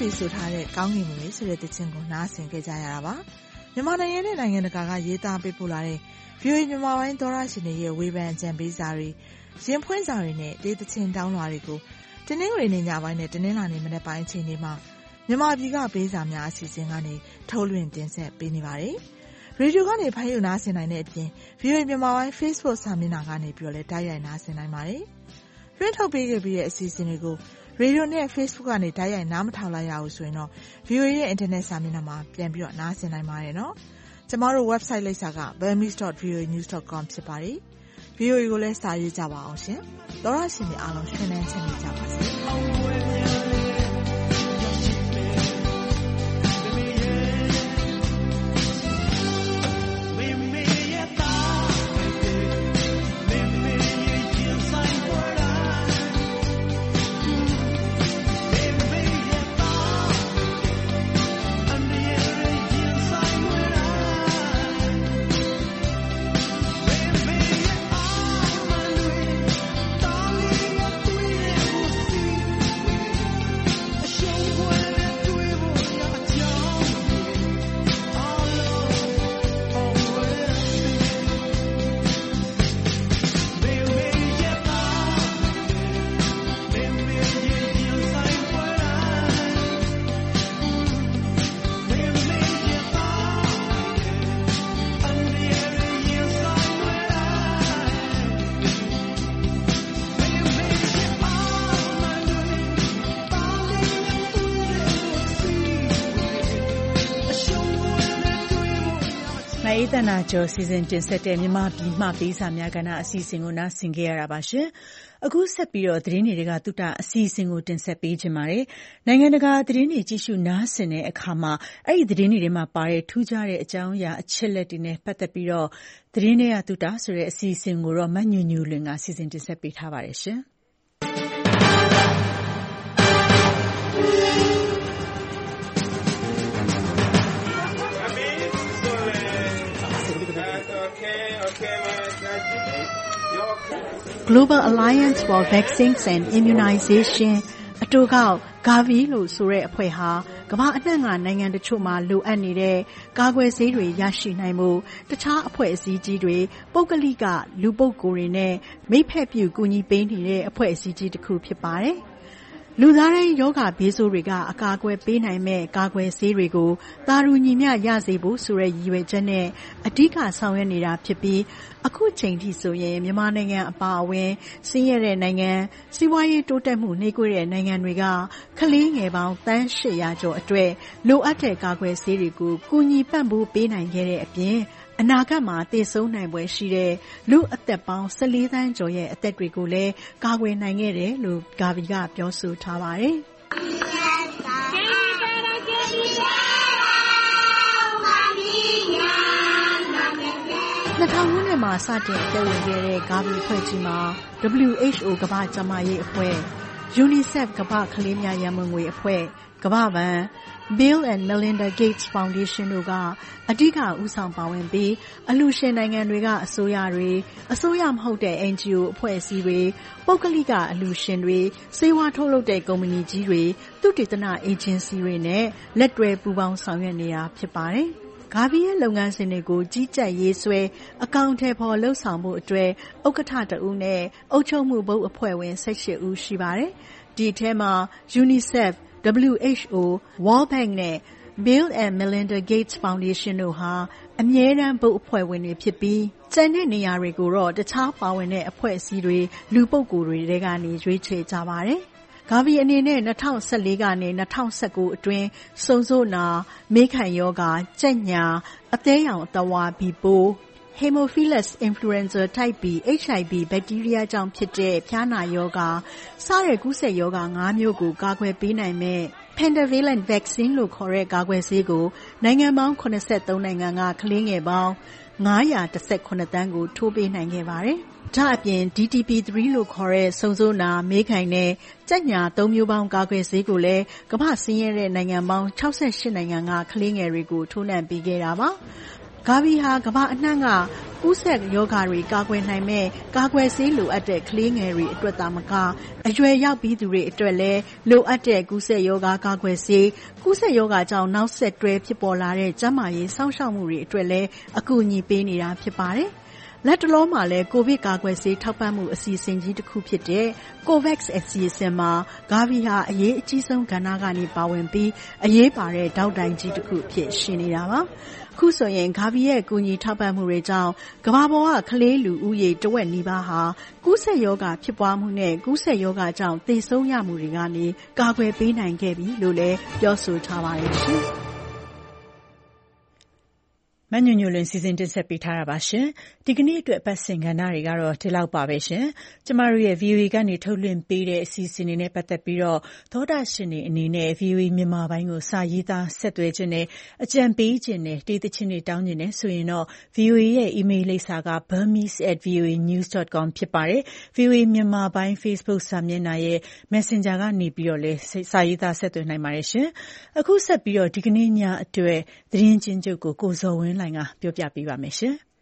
တီဆိုထားတဲ့ကောင်းကင်မွေဆိုတဲ့တခြင်းကိုနားဆင်ကြကြရတာပါမြန်မာနိုင်ငံနဲ့နိုင်ငံတကာကရေးသားပေးပို့လာတဲ့ ဗီအိုအေ မြန်မာပိုင်းသောရရှင်တွေရဲ့ဝေဖန်အကြံပေးစာတွေရင်ဖွင့်စာတွေနဲ့ဒေသချင်းတောင်းလွှာတွေကိုတင်းနှင်းတွေနဲ့ညပိုင်းနဲ့တင်းနှင်းလာနေမနေ့ပိုင်းအချိန်တွေမှာမြန်မာပြည်ကပေးစာများအစီအစဉ်ကနေထုတ်လွှင့်တင်ဆက်ပေးနေပါတယ်ရေဒီယိုကနေဖိုင်ယူနားဆင်နိုင်တဲ့အပြင် ဗီအိုအေ မြန်မာပိုင်း Facebook စာမျက်နှာကနေပြီးတော့လည်းတိုက်ရိုက်နားဆင်နိုင်ပါတယ်လွှင့်ထုတ်ပေးခဲ့ပြီးတဲ့အစီအစဉ်တွေကိုရေဒီယိုနဲ့ Facebook ကနေတိုက်ရိုက်နားမထောင်လိုက်ရဘူးဆိုရင်တော့ ဗီအိုအေ ရဲ့ Internet စာမျက်နှာမှာပြန်ပြီးတော့နားဆင်နိုင်ပါတယ်နော်ကျမတို့ website လိပ်စာက burmese dot v o a news dot com ဖြစ်ပါတယ် ဗီအိုအေ ကိုလည်းစာရေးကြပါအောင်ရှင်သောရရှင်တွေအားလုံးရှင်လန်းချမ်းမြေ့ကြပါစေအေးသနာကျော်စီစဉ်တင်ဆက်တဲ့မြန်မာပြည်မှပေးစာများကဏ္ဍအစီအစဉ်ကိုနားဆင်ကြရတာပါရှင်။အခုဆက်ပြီးတော့သတင်းတွေကသုတအစီအစဉ်ကိုတင်ဆက်ပေးခြင်းပါတယ်။နိုင်ငံတကာသတင်းတွေကြည့်ရှုနားဆင်တဲ့အခါမှာအဲ့ဒီသတင်းတွေထဲမှာပါတဲ့ထူးခြားတဲ့အကြောင်းအရာအချက်လက်တွေနဲ့ပတ်သက်ပြီးတော့သတင်းတွေကသုတဆိုတဲ့အစီအစဉ်ကိုတော့မညူညူလွင်ကစီစဉ်တင်ဆက်ပေးထားပါတယ်ရှင်။ Global Alliance for Vaccines and Immunization အတူကောက် Gavi လို့ဆိုတဲ့အဖွဲ့ဟာကမ္ဘာအနှံ့ကနိုင်ငံတချို့မှာလိုအပ်နေတဲ့ကာကွယ်ဆေးတွေရရှိနိုင်မှုတခြားအဖွဲ့အစည်းကြီးတွေပုဂ္ဂလိကလူပုဂ္ဂိုလ်တွေနဲ့မိတ်ဖက်ပြုကူညီပေးနေတဲ့အဖွဲ့အစည်းကြီးတစ်ခုဖြစ်ပါတယ်။လူသားတိုင်းယောဂဘေးဆိုးတွေကအကာအကွယ်ပေးနိုင်မဲ့ကာကွယ်ဆေးတွေကိုသာရူညီမျှရစေဖို့ဆိုတဲ့ရည်ရွယ်ချက်နဲ့အဓိကဆောင်ရွက်နေတာဖြစ်ပြီးအခုချိန်ထိဆိုရင်မြန်မာနိုင်ငံအပါအဝင်ဆင်းရဲတဲ့နိုင်ငံစီးပွားရေးတိုးတက်မှုနှေးကွေးတဲ့နိုင်ငံတွေကကလေးငယ်ပေါင်းတန်းရှစ်ရာကျော်အတွက်လိုအပ်တဲ့ကာကွယ်ဆေးတွေကိုကူညီပံ့ပိုးပေးနိုင်ခဲ့တဲ့အပြင်အနာဂတ်မှာတည်ဆုံနိုင်ပွဲရှိတဲ့လူအသက်ပေါင်း၁၄သန်းကျော်ရဲ့အသက်တွေကိုလည်းကာကွယ်နိုင်ခဲ့တယ်လို့ဂါဗီကပြောဆိုထားပါတယ်။၂၀၀၀ခုနှစ်မှာစတင်အသက်ဝင်ခဲ့တဲ့ဂါဗီအဖွဲ့ကြီးမှာ ဒဗလျူအိချ်အို ကမ္ဘာ့ကျန်းမာရေးအဖွဲ့ UNICEF ကမ္ဘာ့ကလေးများရန်ပုံငွေအဖွဲ့ကမ္ဘာ့ဘဏ်Bill and Melinda Gates Foundation တို့ကအဓိကဦးဆောင်ပါဝင်ပြီးအလှူရှင်နိုင်ငံတွေကအစိုးရတွေအစိုးရမဟုတ်တဲ့ အန်ဂျီအို အဖွဲ့အစည်းတွေပုဂ္ဂလိကအလှူရှင်တွေစေဝါထုတ်လုပ်တဲ့ကုမ္ပဏီကြီးတွေသုတေသနအေဂျင်စီတွေနဲ့လက်တွဲပူးပေါင်းဆောင်ရွက်နေတာဖြစ်ပါတယ်။ဂါဗီရဲ့လုပ်ငန်းစဉ်တွေကိုကြီးကြပ်ရေးဆွဲအကောင့်ထဲပေါ်လှုပ်ဆောင်မှုအတွက်ဥက္ကဋ္ဌတဦးနဲ့အုပ်ချုပ်မှုဘုတ်အဖွဲ့ဝင်၁၈ဦးရှိပါတယ်။ဒီထဲမှာ UNICEFဒဗလျူအိချ်အို World Bank နဲ့ Bill and Melinda Gates Foundation တို့ဟာအမြဲတမ်းဘုတ်အဖွဲ့ဝင်တွေဖြစ်ပြီးကျန်တဲ့နေရာတွေကိုတော့တခြားပါဝင်တဲ့အဖွဲ့အစည်းတွေလူပုဂ္ဂိုလ်တွေကနေရွေးချယ်ကြပါတယ်။ဂါဗီအနေနဲ့၂၀၁၄ကနေ၂၀၁၉အတွင်းစုံစို့နာမေးခံယောဂကြက်ညာအသေးရောင်အသဝါဘီပိုHaemophilus influenza type B H I V ဘက်တီးရီးယားကြောင့်ဖြစ်တဲ့ဖျားနာရောဂါစတဲ့ကူးစက်ရောဂါ၅မျိုးကိုကာကွယ်ပေးနိုင်မဲ့ Pentavalent Vaccine လို့ခေါ်တဲ့ကာကွယ်ဆေးကိုနိုင်ငံပေါင်း၇၃နိုင်ငံကကလေးငယ်ပေါင်း၅၁၇သန်းကိုထိုးပေးနိုင်ခဲ့ပါတယ်။ဒါအပြင် D T P three လို့ခေါ်တဲ့စုံစိုးနာမေးခိုင်နဲ့ကြက်ညာ၃မျိုးပေါင်းကာကွယ်ဆေးကိုလည်းကမ္ဘာဆင်းရဲတဲ့နိုင်ငံပေါင်း၆၈နိုင်ငံကကလေးငယ်တွေကိုထိုးနှံပေးခဲ့တာပါ။ဂါဗီဟာကမ္ဘာအနှံ့ကကူးစက်ရောဂါတွေကာကွယ်နိုင်မဲ့ကာကွယ်ဆေးလိုအပ်တဲ့ကလေးငယ်တွေအတွက်သာမကအရွယ်ရောက်ပြီးသူတွေအတွက်လည်းလိုအပ်တဲ့ကူးစက်ရောဂါကာကွယ်ဆေးကူးစက်ရောဂါကြောင့်နောက်ဆက်တွဲဖြစ်ပေါ်လာတဲ့ကျန်းမာရေးစောင့်ရှောက်မှုတွေအတွက်လည်းအကူအညီပေးနေတာဖြစ်ပါတယ်။လက်တလောမှာလည်းကိုဗစ်ကာကွယ်ဆေးထောက်ပံ့မှုအစီအစဉ်ကြီးတစ်ခုဖြစ်တဲ့ COVAX အစီအစဉ်မှာဂါဗီဟာအရေးအကြီးဆုံးကဏ္ဍကနေပါဝင်ပြီးအရေးပါတဲ့ဒေါက်တိုင်ကြီးတစ်ခုဖြစ်ရှိနေတာပါ။ခုဆိုရင်ဂါဗီရဲ့ကူညီထောက်ပံ့မှုတွေကြောင့်ကမ္ဘာပေါ်ကကလေးလူဦးရေတဝက်နီးပါးဟာကူးစက်ရောဂါဖြစ်ပွားမှုနဲ့ကူးစက်ရောဂါကြောင့်သေဆုံးရမှုတွေကနေကာကွယ်ပေးနိုင်ခဲ့ပြီလို့လည်းပြောဆိုထားပါတယ်ရှင်။မညွညွလွင်စီစဉ်တင်ဆက်ပေးထားတာပါရှင်။ဒီကနေ့အတွက်ပတ်စင်ကဏ္ဍတွေကတော့ဒီလောက်ပါပဲရှင်။ကျမတို့ရဲ့ ဗီအိုအေ ကနေထုတ်လွှင့်ပေးတဲ့အစီအစဉ်တွေနဲ့ပတ်သက်ပြီးတော့သောတာရှင်တွေအနေနဲ့ ဗီအိုအေ မြန်မာပိုင်းကိုစာရေးသားဆက်သွယ်ခြင်းနဲ့အကြံပေးခြင်းနဲ့တေးသချင်းတွေတောင်းခြင်းနဲ့ဆိုရင်တော့ ဗီအိုအေ ရဲ့ email လိပ်စာက burmese at voa news dot com ဖြစ်ပါတယ်။ ဗီအိုအေ မြန်မာပိုင်း Facebook စာမျက်နှာရဲ့ Messenger ကနေပြီးတော့လည်းစာရေးသားဆက်သွယ်နိုင်ပါတယ်ရှင်။အခုဆက်ပြီးတော့ဒီကနေ့ညအတွက်သတင်းချင်းချုပ်ကိုကိုဇော်ဝင်းလိုင်ကပြောပြပေးပါမယ်ရှင်။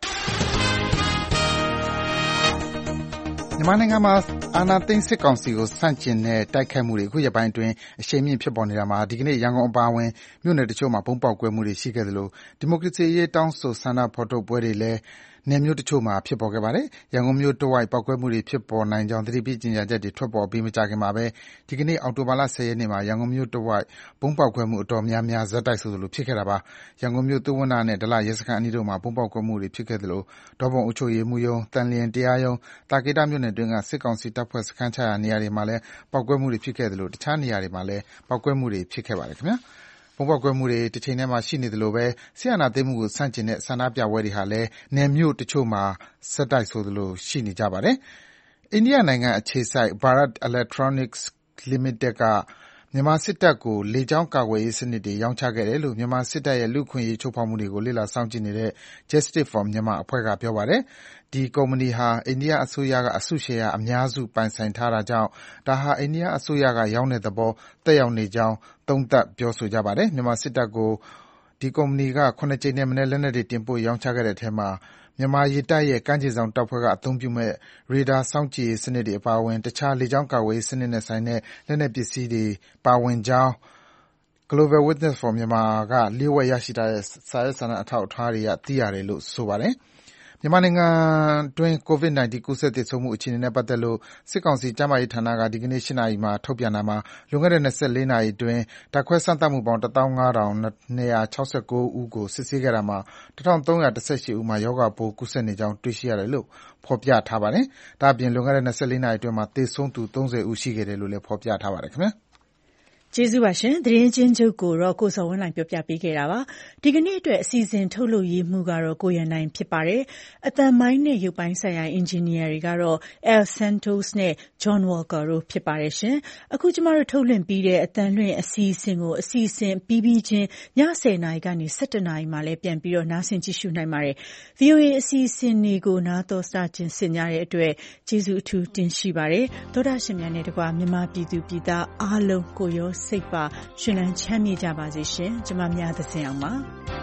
မြန်မာနိုင်ငံမှာအာဏာသိမ်းစစ်ကောင်စီကိုဆန့်ကျင်တဲ့တိုက်ခိုက်မှုတွေအခုရက်ပိုင်းအတွင်းအရှိန်မြင့်ဖြစ်ပေါ်နေတာမှာဒီကနေ့ရန်ကုန်အပါအဝင်မြို့နယ်တချို့မှာဗုံးပေါက်ကွဲမှုတွေရှိခဲ့သလိုဒီမိုကရေစီရေးတောင်းဆိုဆန္ဒဖော်ထုတ်ပွဲတွေလည်းနယ်မြို့တချို့မှာဖြစ်ပေါ်ခဲ့ပါတယ်။ရန်ကုန်မြို့တဝိုက်ပေါက်ကွဲမှုတွေဖြစ်ပေါ်နိုင်ကြောင်းသတိပေးကြေညာချက်တွေထွက်ပေါ်ပြီးမကြာခင်မှာပဲဒီကနေ့အောက်တိုဘာလဆယ်ရက်နေ့မှာရန်ကုန်မြို့တဝိုက်ဗုံးပေါက်ကွဲမှုအတော်များများဇက်တိုက်ဆိုသလိုဖြစ်ခဲ့တာပါ။ရန်ကုန်မြို့သုဝဏ္ဏနဲ့ဒလရဲစခန်းအနီးတို့မှာဗုံးပေါက်ကွဲမှုတွေဖြစ်ခဲ့သလိုဒေါပုံအုပ်ချုပ်ရေးမှူးရုံး၊တန်လျင်တရားရုံး၊တာကေတမြို့နယ်တွင်းကစစ်ကောင်စီတပ်ဖွဲ့စခန်းချရာနေရာတွေမှာလည်းပေါက်ကွဲမှုတွေဖြစ်ခဲ့သလိုတခြားနေရာတွေမှာလည်းပေါက်ကွဲမှုတွေဖြစ်ခဲ့ပါတယ်ခင်ဗျာ။ဗုံးပေါက်ကွဲမှုတွေတစ်ချိန်တည်းမှာရှိနေသလိုပဲစစ်အာဏာသိမ်းမှုကိုဆန့်ကျင်တဲ့ဆန္ဒပြပွဲတွေဟာလည်းနယ်မြို့တချို့မှာဆက်တိုက်ဆိုသလိုရှိနေကြပါတယ်။အိန္ဒိယနိုင်ငံအခြေစိုက် Bharat Electronics Limited ကမြန်မာစစ်တပ်ကိုလေကြောင်းကာကွယ်ရေးစနစ်တွေရောင်းချခဲ့တယ်လို့မြန်မာစစ်တပ်ရဲ့လူ့အခွင့်အရေးချိုးဖောက်မှုတွေကိုလေ့လာစောင့်ကြည့်နေတဲ့ Justice for Myanmar အဖွဲ့ကပြောပါတယ်။ဒီကုမ္ပဏီဟာအိန္ဒိယအစိုးရကအစုရှယ်ယာအများစုပိုင်ဆိုင်ထားတာကြောင့်ဒါဟာအိန္ဒိယအစိုးရကရောင်းတဲ့သဘောသက်ရောက်နေကြောင်းသုံးသပ်ပြောဆိုကြပါတယ်။မြန်မာစစ်တပ်ကိုဒီကုမ္ပဏီကခုနှစ်ကြိမ်ထက်မနည်းလက်နက်တွေတင်ပို့ရောင်းချခဲ့တဲ့အထဲမှာမြန်မာရေတပ်ရဲ့ကမ်းခြေစောင့်တပ်ဖွဲ့ကအသုံးပြုမဲ့ရေဒါစောင့်ကြည့်ရေးစနစ်တွေအပါအဝင်တခြားလေကြောင်းကာကွယ်ရေးစနစ်နဲ့ဆိုင်တဲ့လက်နက်ပစ္စည်းတွေပါဝင်ကြောင်း Global Witness for Myanmar ကလျှို့ဝှက်ရရှိထားတဲ့စာရွက်စာတမ်းအထောက်အထားတွေကသိရတယ်လို့ဆိုပါတယ်။မြန်မာနိုင်ငံတွင်း ကိုဗစ် ၁၉ ကူးစက်သေဆုံးမှုအခြေအနေနဲ့ပတ်သက်လို့စစ်ကောင်စီကျန်းမာရေးဌာနကဒီကနေ့၈နာရီမှာထုတ်ပြန်တာမှာလွန်ခဲ့တဲ့၂၄နာရီအတွင်းဓာတ်ခွဲစမ်းသပ်မှုပေါင်း၁၅,၂၆၉ ဦးကိုစစ်ဆေးခဲ့တာမှာ၁,၃၁၈ ဦးမှာရောဂါပိုးကူးစက်နေကြောင်းတွေ့ရှိရတယ်လို့ဖော်ပြထားပါတယ်။ဒါ့အပြင်လွန်ခဲ့တဲ့၂၄နာရီအတွင်းမှာသေဆုံးသူ၃၀ဦးရှိခဲ့တယ်လို့လည်းဖော်ပြထားပါတယ်ခင်ဗျာ။ကျေးဇူးပါရှင်သတင်းချင်းချုပ်ကိုတော့ကိုစောဝင်းလိုင်ပြောပြပေးခဲ့တာပါဒီကနေ့အတွက်အစီအစဉ်ထုတ်လုပ်ရေးမှုကတော့ကိုရန်နိုင်ဖြစ်ပါတယ်အတန်မိုင်းနဲ့ရုပ်ပိုင်းဆိုင်ရာအင်ဂျင်နီယာတွေကတော့ El Santos နဲ့ John Walker တို့ဖြစ်ပါတယ်ရှင်အခုကျမတို့ထုတ်လွှင့်ပြီးတဲ့အတန်လွှင့်အစီအစဉ်ကိုအစီအစဉ်ပြီးပြီးချင်းည၁၀နာရီကနေ၁၁နာရီမှာလည်းပြန်ပြီးတော့နားဆင်ကြည့်ရှုနိုင်ပါတယ် ဗီအိုအေ အစီအစဉ်တွေကိုနားတော်စတာချင်းဆင်ကြတဲ့အတွက်ကျေးဇူးအထူးတင်ရှိပါတယ်သောတာရှင်များနဲ့တကွာမြန်မာပြည်သူပြည်သားအားလုံးကိုရောစိတ်ပါရှင်လန်းချမ်းမြေ့ကြပါစေရှင်ကျမများသစဉ်အောင်ပါ